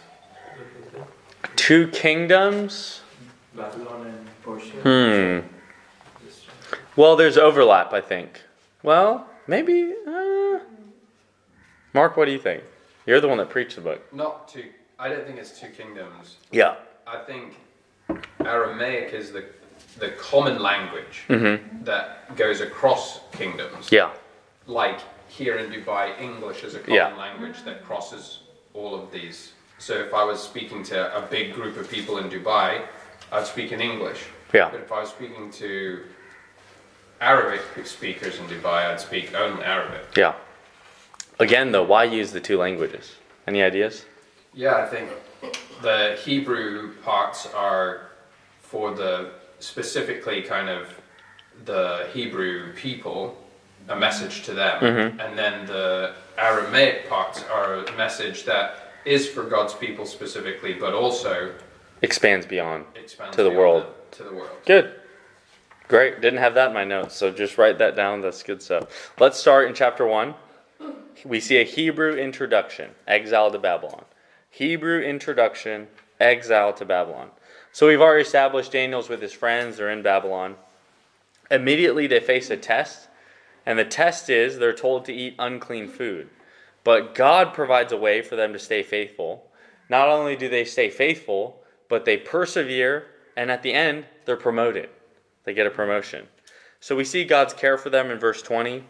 2 kingdoms? Babylon and Persia. Well, there's overlap, I think. Well, maybe. Mark, what do you think? You're the one that preached the book. I don't think it's two kingdoms. Yeah. I think Aramaic is the common language that goes across kingdoms. Yeah. Like here in Dubai, English is a common language that crosses all of these. So if I was speaking to a big group of people in Dubai, I'd speak in English. Yeah. But if I was speaking to Arabic speakers in Dubai, I'd speak only Arabic. Yeah. Again, though, why use the two languages? Any ideas? Yeah, I think the Hebrew parts are for the specifically kind of the Hebrew people, a message to them. And then the Aramaic parts are a message that is for God's people specifically, but also expands beyond to the world. To the world. Good. Great. Didn't have that in my notes, so just write that down. That's good stuff. Let's start in chapter 1. We see a Hebrew introduction, exile to Babylon. Hebrew introduction, exile to Babylon. So we've already established Daniel's with his friends. They're in Babylon. Immediately they face a test, and the test is they're told to eat unclean food. But God provides a way for them to stay faithful. Not only do they stay faithful, but they persevere, and at the end, they're promoted. They get a promotion. So we see God's care for them in verse 20.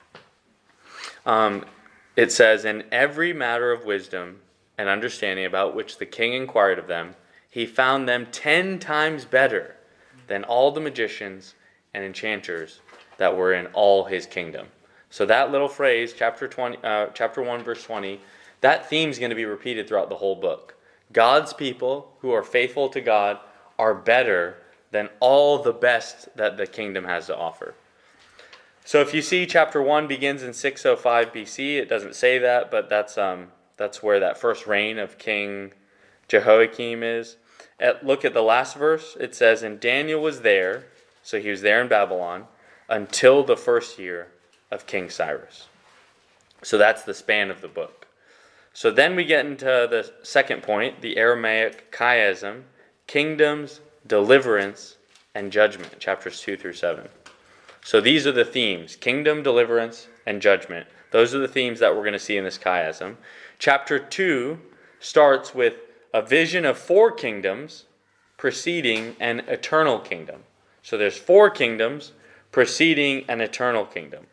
It says, "In every matter of wisdom and understanding about which the king inquired of them, he found them 10 times better than all the magicians and enchanters that were in all his kingdom." So that little phrase, chapter 1, verse 20, that theme is going to be repeated throughout the whole book. God's people who are faithful to God are better than all the best that the kingdom has to offer. So if you see chapter 1 begins in 605 BC, it doesn't say that, but that's where that first reign of King Jehoiakim is. Look at the last verse. It says, "And Daniel was there," so he was there in Babylon, "until the first year of King Cyrus." So that's the span of the book. So then we get into the second point, the Aramaic chiasm, kingdoms, deliverance, and judgment, chapters 2 through 7. So these are the themes, kingdom, deliverance, and judgment. Those are the themes that we're going to see in this chiasm. Chapter 2 starts with a vision of 4 kingdoms preceding an eternal kingdom. So there's 4 kingdoms preceding an eternal kingdom.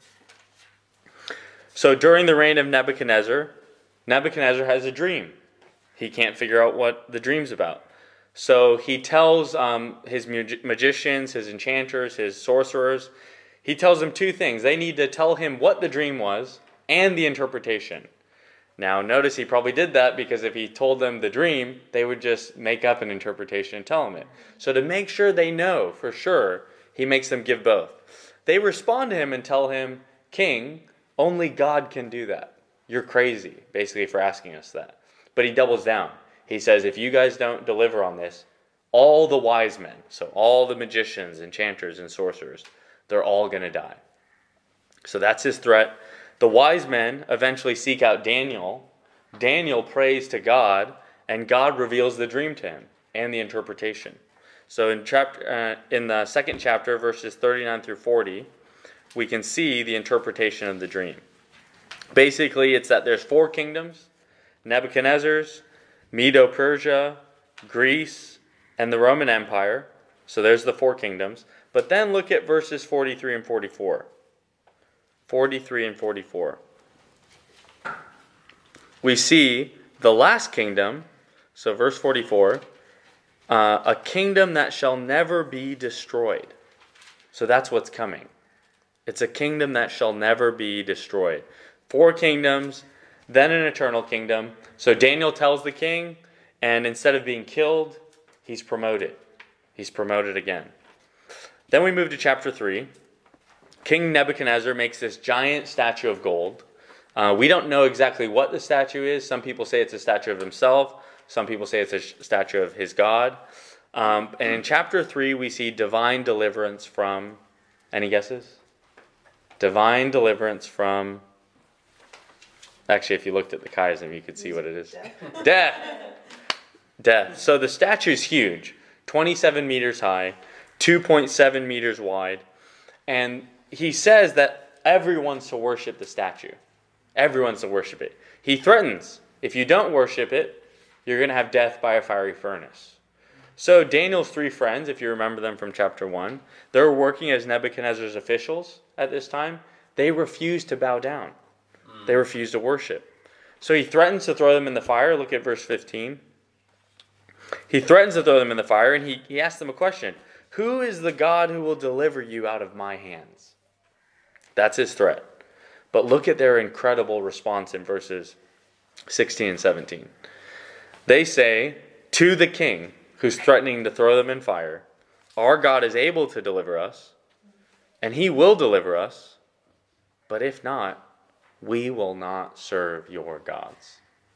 So during the reign of Nebuchadnezzar, Nebuchadnezzar has a dream. He can't figure out what the dream's about. So he tells his magicians, his enchanters, his sorcerers, he tells them 2 things. They need to tell him what the dream was and the interpretation. Now notice he probably did that because if he told them the dream, they would just make up an interpretation and tell him it. So to make sure they know for sure, he makes them give both. They respond to him and tell him, "King, only God can do that. You're crazy," basically, for asking us that. But he doubles down. He says, if you guys don't deliver on this, all the wise men, so all the magicians, enchanters, and sorcerers, they're all going to die. So that's his threat. The wise men eventually seek out Daniel. Daniel prays to God, and God reveals the dream to him and the interpretation. So in the second chapter, verses 39 through 40, we can see the interpretation of the dream. Basically, it's that there's 4 kingdoms: Nebuchadnezzar's, Medo-Persia, Greece, and the Roman Empire. So there's the 4 kingdoms. But then look at verses 43 and 44. 43 and 44. We see the last kingdom, so verse 44, a kingdom that shall never be destroyed. So that's what's coming. It's a kingdom that shall never be destroyed. 4 kingdoms, then an eternal kingdom. So Daniel tells the king, and instead of being killed, he's promoted. He's promoted again. Then we move to chapter 3. King Nebuchadnezzar makes this giant statue of gold. We don't know exactly what the statue is. Some people say it's a statue of himself. Some people say it's a statue of his God. And in chapter 3, we see divine deliverance from, any guesses? Divine deliverance from, actually, if you looked at the chiasm, you could see what it is. Death. Death. So the statue is huge, 27 meters high, 2.7 meters wide. And he says that everyone's to worship the statue. Everyone's to worship it. He threatens If you don't worship it, you're going to have death by a fiery furnace. So Daniel's 3 friends, if you remember them from chapter 1, they're working as Nebuchadnezzar's officials at this time. They refuse to bow down. They refuse to worship. So he threatens to throw them in the fire. Look at verse 15. He threatens to throw them in the fire, and he asks them a question. Who is the God who will deliver you out of my hands? That's his threat. But look at their incredible response in verses 16 and 17. They say to the king, who's threatening to throw them in fire, our God is able to deliver us, and he will deliver us, but if not, we will not serve your gods.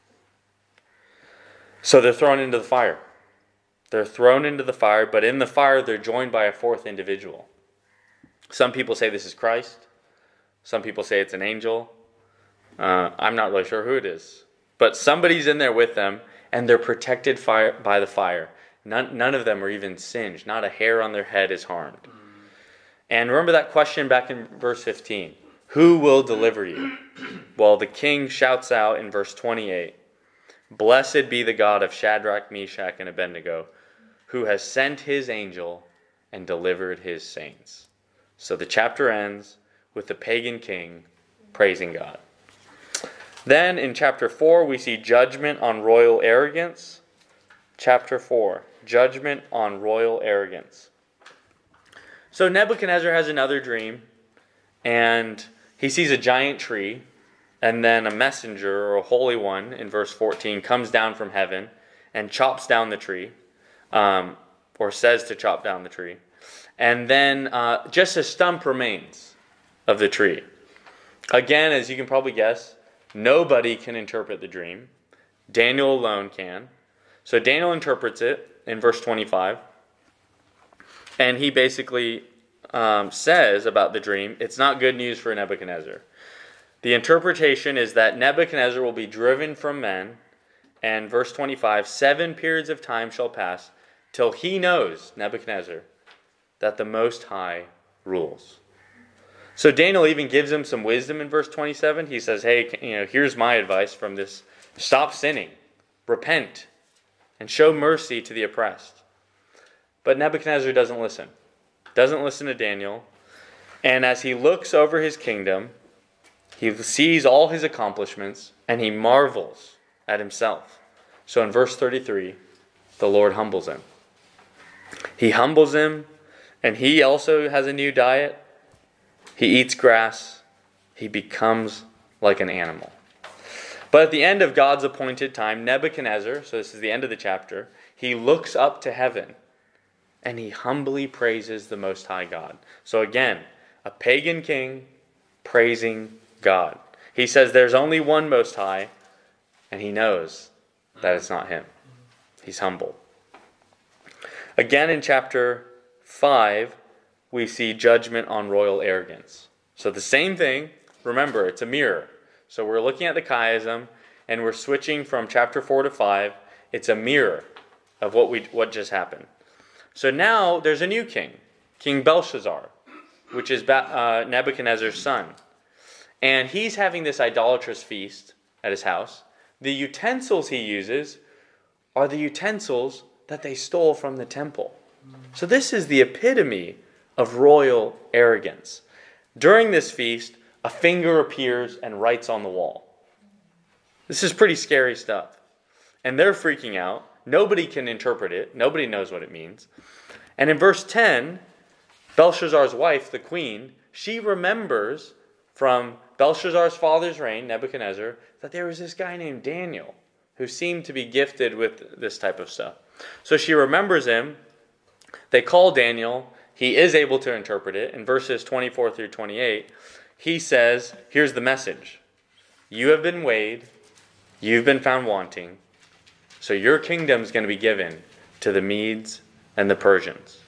So they're thrown into the fire. They're thrown into the fire, but in the fire they're joined by a 4th individual. Some people say this is Christ. Some people say it's an angel. I'm not really sure who it is. But somebody's in there with them, and they're protected by the fire. None of them are even singed. Not a hair on their head is harmed. And remember that question back in verse 15. Who will deliver you? Well, the king shouts out in verse 28, Blessed be the God of Shadrach, Meshach, and Abednego, who has sent his angel and delivered his saints. So the chapter ends with the pagan king praising God. Then in chapter 4, we see judgment on royal arrogance. Chapter 4, judgment on royal arrogance. So Nebuchadnezzar has another dream, and he sees a giant tree, and then a messenger or a holy one in verse 14 comes down from heaven and chops down the tree, or says to chop down the tree. And then just a stump remains of the tree. Again, as you can probably guess, nobody can interpret the dream. Daniel alone can. So Daniel interprets it in verse 25. And he basically says about the dream, it's not good news for Nebuchadnezzar. The interpretation is that Nebuchadnezzar will be driven from men, and verse 25, 7 periods of time shall pass till he knows, Nebuchadnezzar, that the Most High rules. So Daniel even gives him some wisdom in verse 27. He says, hey, here's my advice from this. Stop sinning, repent, and show mercy to the oppressed. But Nebuchadnezzar doesn't listen. Doesn't listen to Daniel. And as he looks over his kingdom, he sees all his accomplishments, and he marvels at himself. So in verse 33, the Lord humbles him. He humbles him, and he also has a new diet. He eats grass. He becomes like an animal. But at the end of God's appointed time, Nebuchadnezzar, so this is the end of the chapter, he looks up to heaven, and he humbly praises the Most High God. So again, a pagan king praising God. He says there's only one Most High, and he knows that it's not him. He's humbled. Again in chapter 5, we see judgment on royal arrogance. So the same thing, remember, it's a mirror. So we're looking at the chiasm, and we're switching from chapter 4 to 5. It's a mirror of what just happened. So now there's a new king, King Belshazzar, which is Nebuchadnezzar's son. And he's having this idolatrous feast at his house. The utensils he uses are the utensils that they stole from the temple. So this is the epitome of royal arrogance. During this feast, a finger appears and writes on the wall. This is pretty scary stuff. And they're freaking out. Nobody can interpret it. Nobody knows what it means. And in verse 10, Belshazzar's wife, the queen, she remembers from Belshazzar's father's reign, Nebuchadnezzar, that there was this guy named Daniel who seemed to be gifted with this type of stuff. So she remembers him. They call Daniel. He is able to interpret it. In verses 24 through 28, he says, here's the message. You have been weighed. You've been found wanting. So your kingdom is going to be given to the Medes and the Persians.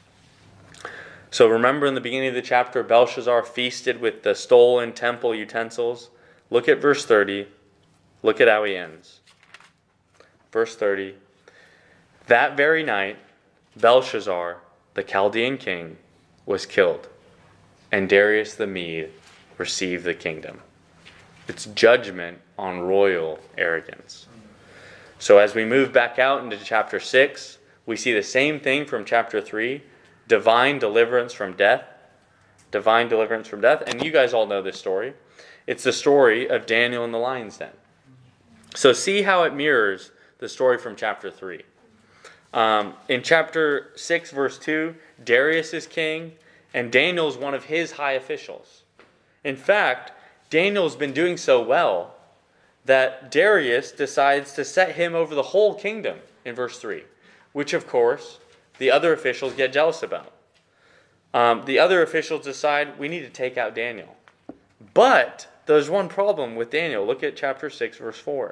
So remember in the beginning of the chapter, Belshazzar feasted with the stolen temple utensils. Look at verse 30. Look at how he ends. Verse 30. That very night, Belshazzar, the Chaldean king, was killed, and Darius the Mede received the kingdom. It's judgment on royal arrogance. So as we move back out into chapter 6, we see the same thing from chapter 3, divine deliverance from death. Divine deliverance from death. And you guys all know this story. It's the story of Daniel in the lion's den. So see how it mirrors the story from chapter 3. In chapter 6, verse 2, Darius is king, and Daniel's one of his high officials. In fact, Daniel's been doing so well that Darius decides to set him over the whole kingdom in verse 3, which, of course, the other officials get jealous about. The other officials decide we need to take out Daniel. But there's one problem with Daniel. Look at chapter 6, verse 4.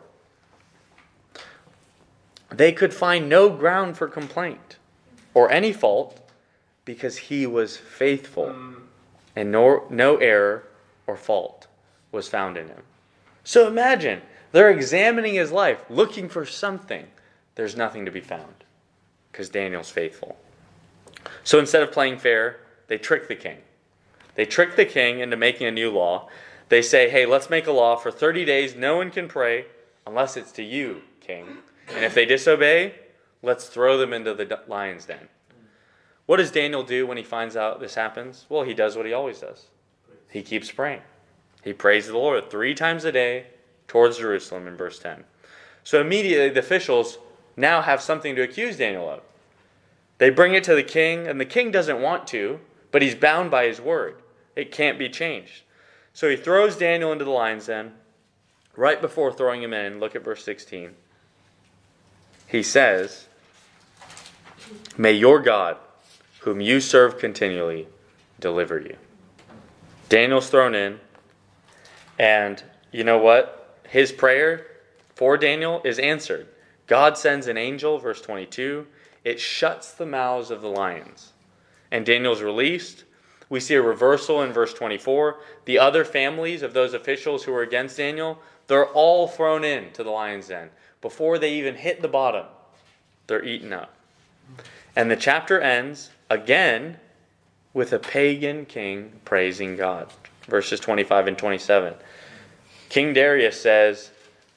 They could find no ground for complaint or any fault because he was faithful, and no error or fault was found in him. So imagine, they're examining his life, looking for something. There's nothing to be found because Daniel's faithful. So instead of playing fair, they trick the king. They trick the king into making a new law. They say, hey, let's make a law for 30 days. No one can pray unless it's to you, king. And if they disobey, let's throw them into the lion's den. What does Daniel do when he finds out this happens? Well, he does what he always does. He keeps praying. He prays to the Lord 3 times a day towards Jerusalem in verse 10. So immediately the officials now have something to accuse Daniel of. They bring it to the king, and the king doesn't want to, but he's bound by his word. It can't be changed. So he throws Daniel into the lion's den. Right before throwing him in, look at verse 16. He says, may your God, whom you serve continually, deliver you. Daniel's thrown in, and you know what? His prayer for Daniel is answered. God sends an angel, verse 22. It shuts the mouths of the lions. And Daniel's released. We see a reversal in verse 24. The other families of those officials who were against Daniel, they're all thrown into the lion's den. Before they even hit the bottom, they're eaten up. And the chapter ends, again, with a pagan king praising God. Verses 25 and 27. King Darius says,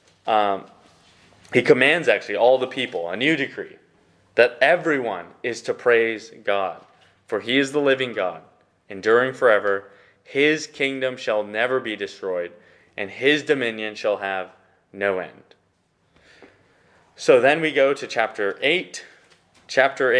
he commands actually all the people, a new decree, that everyone is to praise God. For he is the living God, enduring forever. His kingdom shall never be destroyed, and his dominion shall have no end. So then we go to chapter 8. Chapter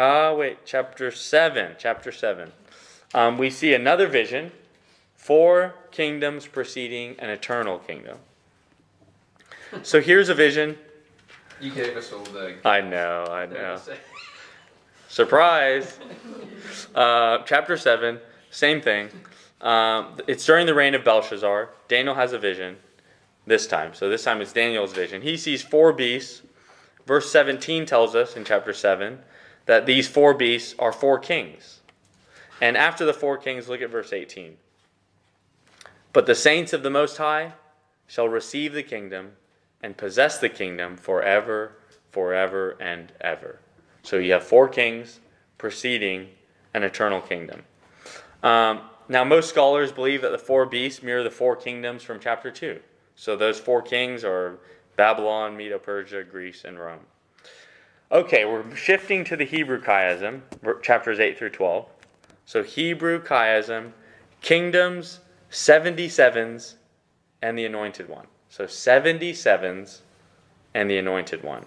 7. We see another vision. 4 kingdoms preceding an eternal kingdom. So here's a vision. You gave us all the... I know. Surprise! Chapter 7, same thing. It's during the reign of Belshazzar. Daniel has a vision this time. So this time it's Daniel's vision. He sees 4 beasts. Verse 17 tells us in chapter 7 that these 4 beasts are 4 kings. And after the 4 kings, look at verse 18. But the saints of the Most High shall receive the kingdom and possess the kingdom forever, forever, and ever. So you have 4 kings preceding an eternal kingdom. Now, most scholars believe that the 4 beasts mirror the 4 kingdoms from chapter 2. So those 4 kings are Babylon, Medo-Persia, Greece, and Rome. Okay, we're shifting to the Hebrew chiasm, chapters 8 through 12. So Hebrew chiasm, kingdoms, 77s, and the anointed one. So 77s and the anointed one.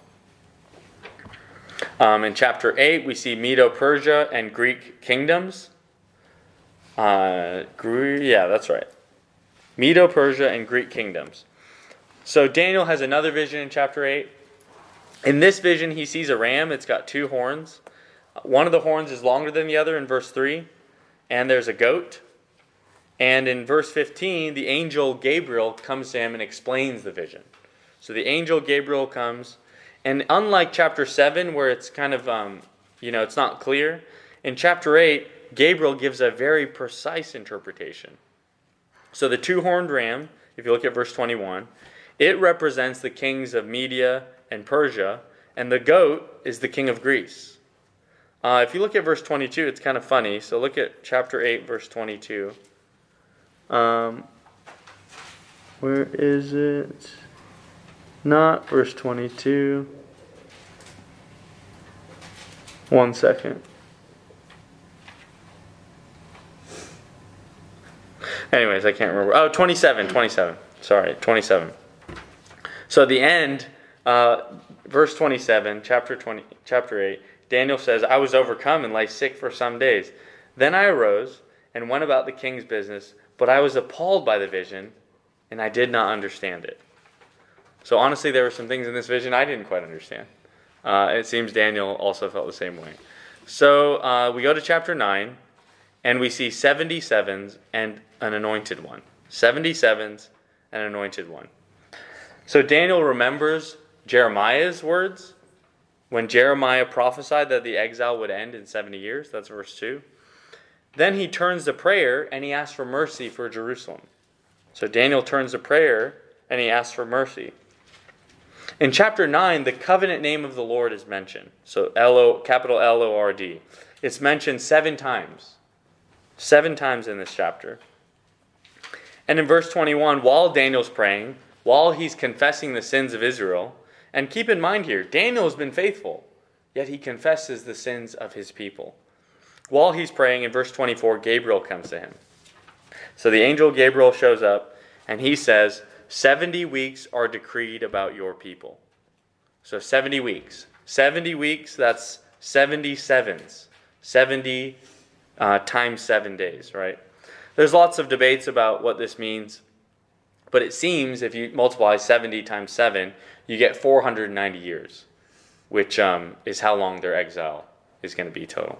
In chapter 8, we see Medo-Persia and Greek kingdoms. Yeah, that's right. Medo-Persia and Greek kingdoms. So Daniel has another vision in chapter 8. In this vision, he sees a ram. It's got 2 horns. One of the horns is longer than the other in verse 3. And there's a goat. And in verse 15, the angel Gabriel comes to him and explains the vision. So the angel Gabriel comes. And unlike chapter 7, where it's kind of, it's not clear, in chapter 8, Gabriel gives a very precise interpretation. So the 2-horned ram, if you look at verse 21, it represents the kings of Media and Persia, and the goat is the king of Greece. If you look at verse 22, it's kind of funny. So look at chapter 8, verse 22. Where is it? Not verse 22. 1 second. Anyways, I can't remember. Oh, 27. Sorry, 27. So at the end, verse 27, chapter 8, Daniel says, I was overcome and lay sick for some days. Then I arose and went about the king's business, but I was appalled by the vision, and I did not understand it. So honestly, there were some things in this vision I didn't quite understand. It seems Daniel also felt the same way. So we go to chapter 9, and we see 77s and an anointed one. 77s and an anointed one. So Daniel remembers Jeremiah's words when Jeremiah prophesied that the exile would end in 70 years. That's verse 2. Then he turns to prayer and he asks for mercy for Jerusalem. So Daniel turns to prayer and he asks for mercy. In chapter 9, the covenant name of the Lord is mentioned. So capital L-O-R-D. It's mentioned 7 times. 7 times in this chapter. And in verse 21, while Daniel's praying, while he's confessing the sins of Israel, and keep in mind here, Daniel has been faithful, yet he confesses the sins of his people. While he's praying, in verse 24, Gabriel comes to him. So the angel Gabriel shows up, and he says, 70 weeks are decreed about your people. So 70 weeks. 70 weeks, that's 77s. 70 times 7 days, right? There's lots of debates about what this means. But it seems if you multiply 70 times 7, you get 490 years, which is how long their exile is going to be total.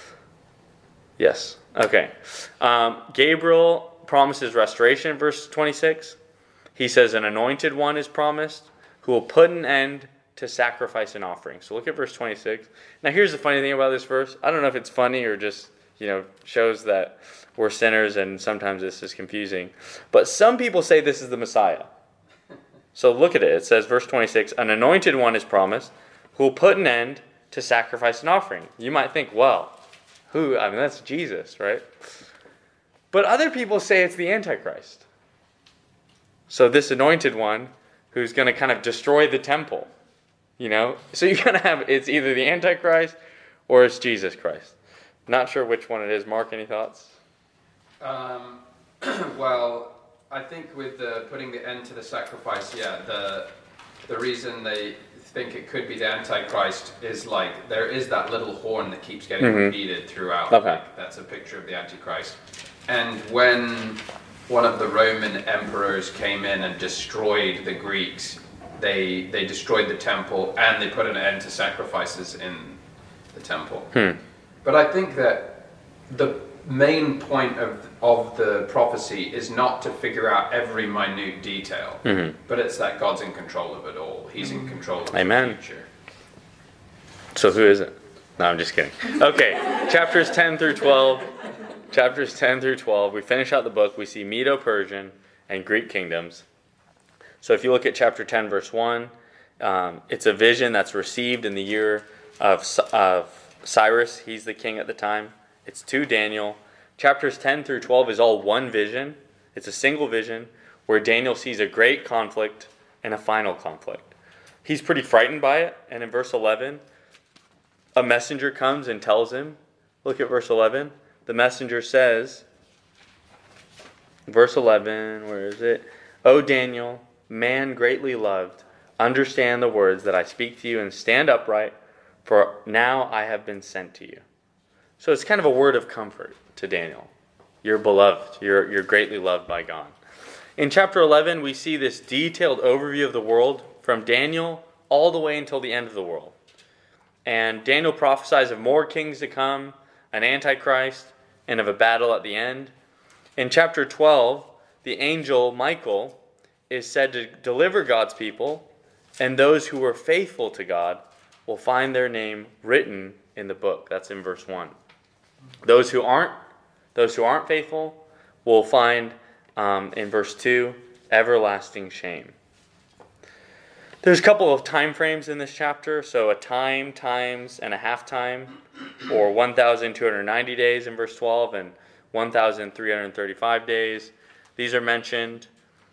Yes. Okay. Gabriel promises restoration in verse 26. He says an anointed one is promised who will put an end to sacrifice and offering. So look at verse 26. Now here's the funny thing about this verse. I don't know if it's funny or just, shows that we're sinners and sometimes this is confusing. But some people say this is the Messiah. So look at it. It says, verse 26, an anointed one is promised who will put an end to sacrifice and offering. You might think, well, who? I mean, that's Jesus, right? But other people say it's the Antichrist. So this anointed one who's going to kind of destroy the temple, So you're going to have, it's either the Antichrist or it's Jesus Christ. Not sure which one it is. Mark, any thoughts? Well, I think with putting the end to the sacrifice, the reason they think it could be the Antichrist is there is that little horn that keeps getting repeated throughout. Okay. That's a picture of the Antichrist. And when one of the Roman emperors came in and destroyed the Greeks, they destroyed the temple and they put an end to sacrifices in the temple. But I think that the main point of the prophecy is not to figure out every minute detail, but it's that God's in control of it all. He's in control of Amen. the future. So who is it? No, I'm just kidding. Okay, chapters 10 through 12. Chapters 10 through 12, we finish out the book. We see Medo-Persian and Greek kingdoms. So if you look at chapter 10, verse 1, it's a vision that's received in the year of Cyrus. He's the king at the time. It's to Daniel. Chapters 10 through 12 is all one vision. It's a single vision where Daniel sees a great conflict and a final conflict. He's pretty frightened by it. And in verse 11, a messenger comes and tells him, look at verse 11. The messenger says, verse 11, where is it? O Daniel, man greatly loved, understand the words that I speak to you and stand upright, for now I have been sent to you. So it's kind of a word of comfort to Daniel. You're beloved. You're greatly loved by God. In chapter 11, we see this detailed overview of the world from Daniel all the way until the end of the world. And Daniel prophesies of more kings to come, an antichrist, and of a battle at the end. In chapter 12, the angel Michael is said to deliver God's people, and those who were faithful to God will find their name written in the book. That's in verse 1. Those who aren't faithful will find in verse 2 everlasting shame. There's a couple of time frames in this chapter. So a time, times, and a half time, or 1,290 days in verse 12 and 1,335 days. These are mentioned.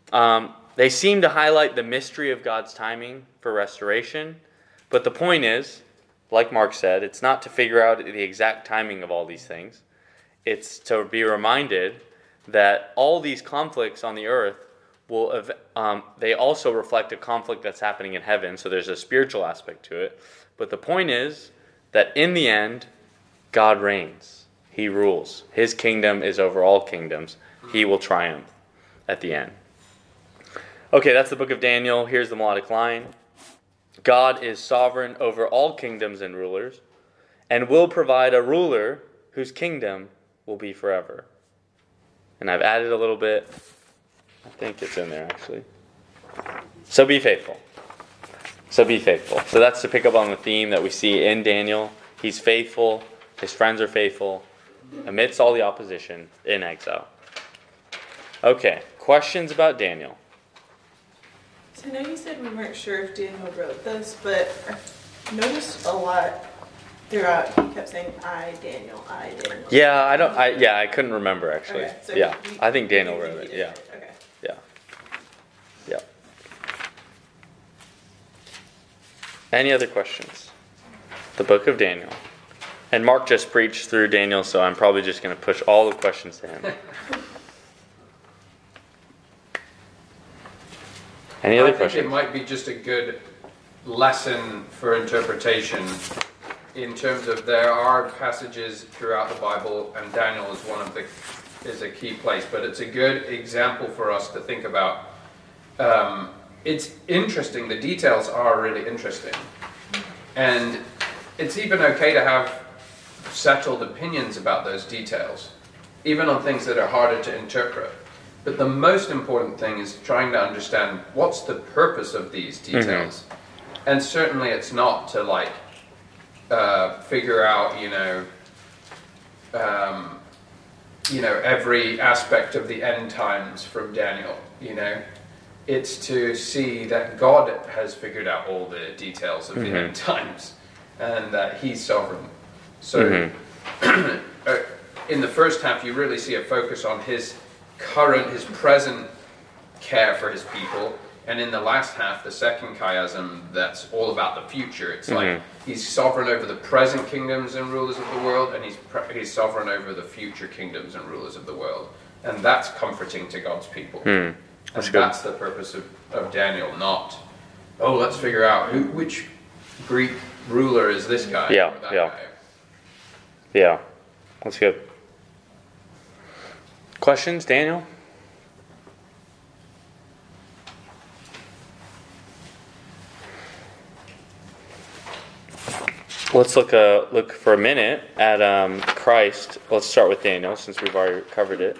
They seem to highlight the mystery of God's timing for restoration. But the point is, like Mark said, it's not to figure out the exact timing of all these things. It's to be reminded that all these conflicts on the earth they also reflect a conflict that's happening in heaven. So there's a spiritual aspect to it. But the point is that in the end, God reigns. He rules. His kingdom is over all kingdoms. He will triumph at the end. Okay, that's the book of Daniel. Here's the melodic line. God is sovereign over all kingdoms and rulers, and will provide a ruler whose kingdom will be forever. And I've added a little bit. I think it's in there, actually. So be faithful. So be faithful. So that's to pick up on the theme that we see in Daniel. He's faithful. His friends are faithful amidst all the opposition in exile. Okay, questions about Daniel? So I know you said we weren't sure if Daniel wrote this, but I noticed a lot throughout. He kept saying, "I, Daniel, I, Daniel." Yeah, I couldn't remember actually. Okay, so yeah, I think Daniel wrote it. Yeah. Okay. Yeah. Yeah. Any other questions? The book of Daniel. And Mark just preached through Daniel, so I'm probably just going to push all the questions to him. Any other questions? I think it might be just a good lesson for interpretation in terms of there are passages throughout the Bible, and Daniel is a key place, but it's a good example for us to think about. It's interesting. The details are really interesting, and it's even okay to have settled opinions about those details, even on things that are harder to interpret. But the most important thing is trying to understand what's the purpose of these details. Mm-hmm. And certainly it's not to figure out, every aspect of the end times from Daniel, It's to see that God has figured out all the details of the end times and that He's sovereign. So in the first half, you really see a focus on His present care for His people, and in the last half, the second chiasm, that's all about the future. It's like He's sovereign over the present kingdoms and rulers of the world, and He's sovereign over the future kingdoms and rulers of the world, and that's comforting to God's people. That's the purpose of Daniel, not let's figure out which Greek ruler is this guy or that guy. Yeah, that's good. Questions, Daniel? Let's look for a minute at Christ. Let's start with Daniel, since we've already covered it.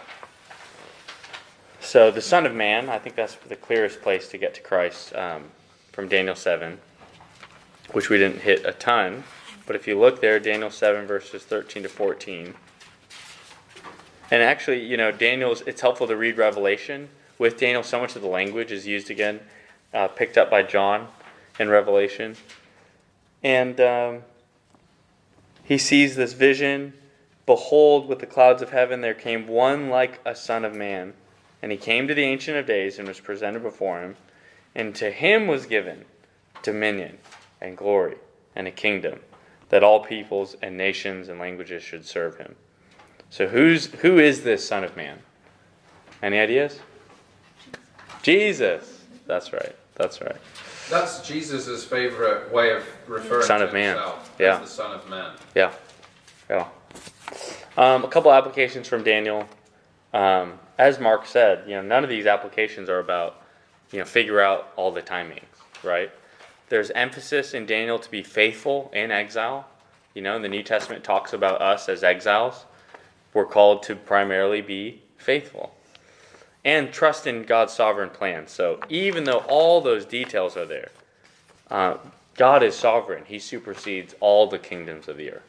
So the Son of Man, I think that's the clearest place to get to Christ from Daniel 7, which we didn't hit a ton. But if you look there, Daniel 7, verses 13 to 14. And actually, it's helpful to read Revelation. With Daniel, so much of the language is used again, picked up by John in Revelation. And he sees this vision. Behold, with the clouds of heaven there came one like a son of man. And he came to the Ancient of Days and was presented before him. And to him was given dominion and glory and a kingdom, that all peoples and nations and languages should serve him. So who is this Son of Man? Any ideas? Jesus. That's right. That's Jesus' favorite way of referring Son to of Man. himself Yeah. as the Son of Man. Yeah. A couple applications from Daniel. As Mark said, none of these applications are about, figure out all the timings, right? There's emphasis in Daniel to be faithful in exile. The New Testament talks about us as exiles. We're called to primarily be faithful and trust in God's sovereign plan. So even though all those details are there, God is sovereign. He supersedes all the kingdoms of the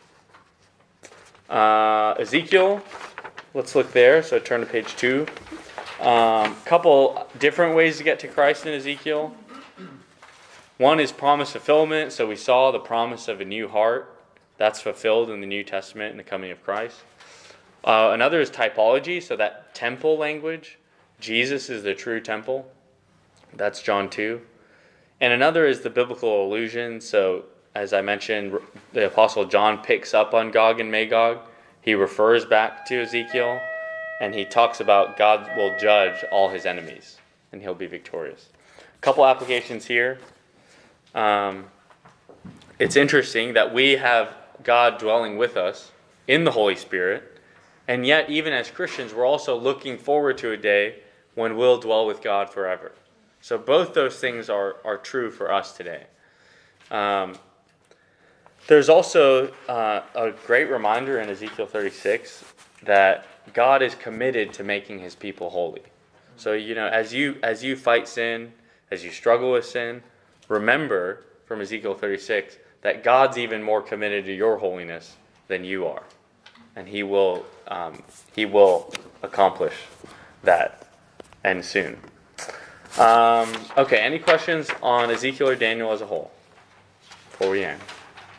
earth. Ezekiel, let's look there. So turn to page 2. Couple different ways to get to Christ in Ezekiel. One is promise fulfillment. So we saw the promise of a new heart. That's fulfilled in the New Testament in the coming of Christ. Another is typology, so that temple language Jesus is the true temple. That's John 2. And another is the biblical allusion. So, as I mentioned, the Apostle John picks up on Gog and Magog. He refers back to Ezekiel, and he talks about God will judge all his enemies, and he'll be victorious. A couple applications here. It's interesting that we have God dwelling with us in the Holy Spirit, and yet even as Christians, we're also looking forward to a day when we'll dwell with God forever. So both those things are true for us today. There's also a great reminder in Ezekiel 36 that God is committed to making his people holy. So, as you fight sin, as you struggle with sin, remember from Ezekiel 36 that God's even more committed to your holiness than you are. And he will accomplish that, and soon. Okay, any questions on Ezekiel or Daniel as a whole before we end?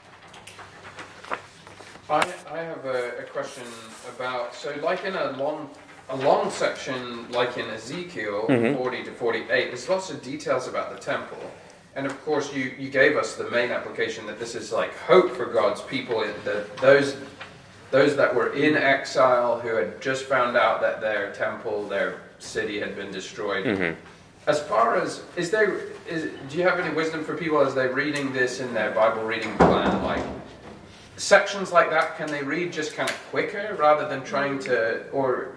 I have a question about, so like in a long section like in Ezekiel 40 to 48, there's lots of details about the temple. And of course you gave us the main application that this is like hope for God's people, that those that were in exile who had just found out that their temple, their city had been destroyed. As far as, do you have any wisdom for people as they're reading this in their Bible reading plan, like sections like that, can they read just kind of quicker rather than trying to, or,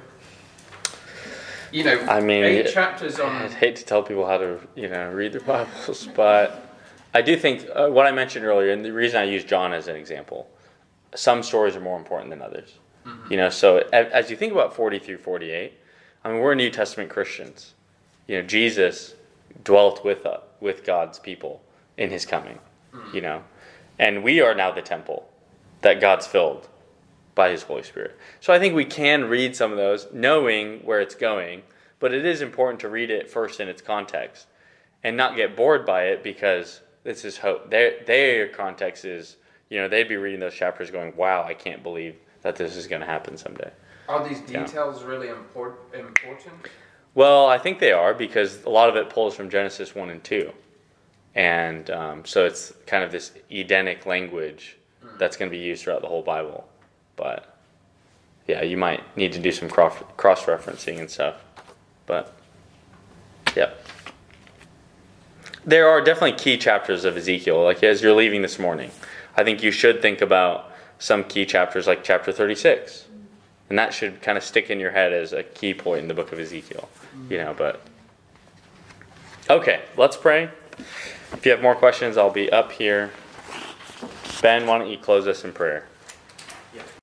8 chapters on... I'd hate to tell people how to, read their Bibles, but I do think what I mentioned earlier, and the reason I use John as an example, some stories are more important than others. So as you think about 40 through 48, we're New Testament Christians. Jesus dwelt with God's people in his coming, and we are now the temple that God's filled by his Holy Spirit. So I think we can read some of those knowing where it's going, but it is important to read it first in its context and not get bored by it, because this is hope. Their context is, they'd be reading those chapters going, wow, I can't believe that this is going to happen someday. Are these details really important? Well, I think they are, because a lot of it pulls from Genesis 1 and 2. And so it's kind of this Edenic language that's going to be used throughout the whole Bible. But, yeah, you might need to do some cross-referencing and stuff. But, yeah. There are definitely key chapters of Ezekiel. Like, as you're leaving this morning, I think you should think about some key chapters like chapter 36. And that should kind of stick in your head as a key point in the book of Ezekiel. But... Okay, let's pray. If you have more questions, I'll be up here. Ben, why don't you close us in prayer?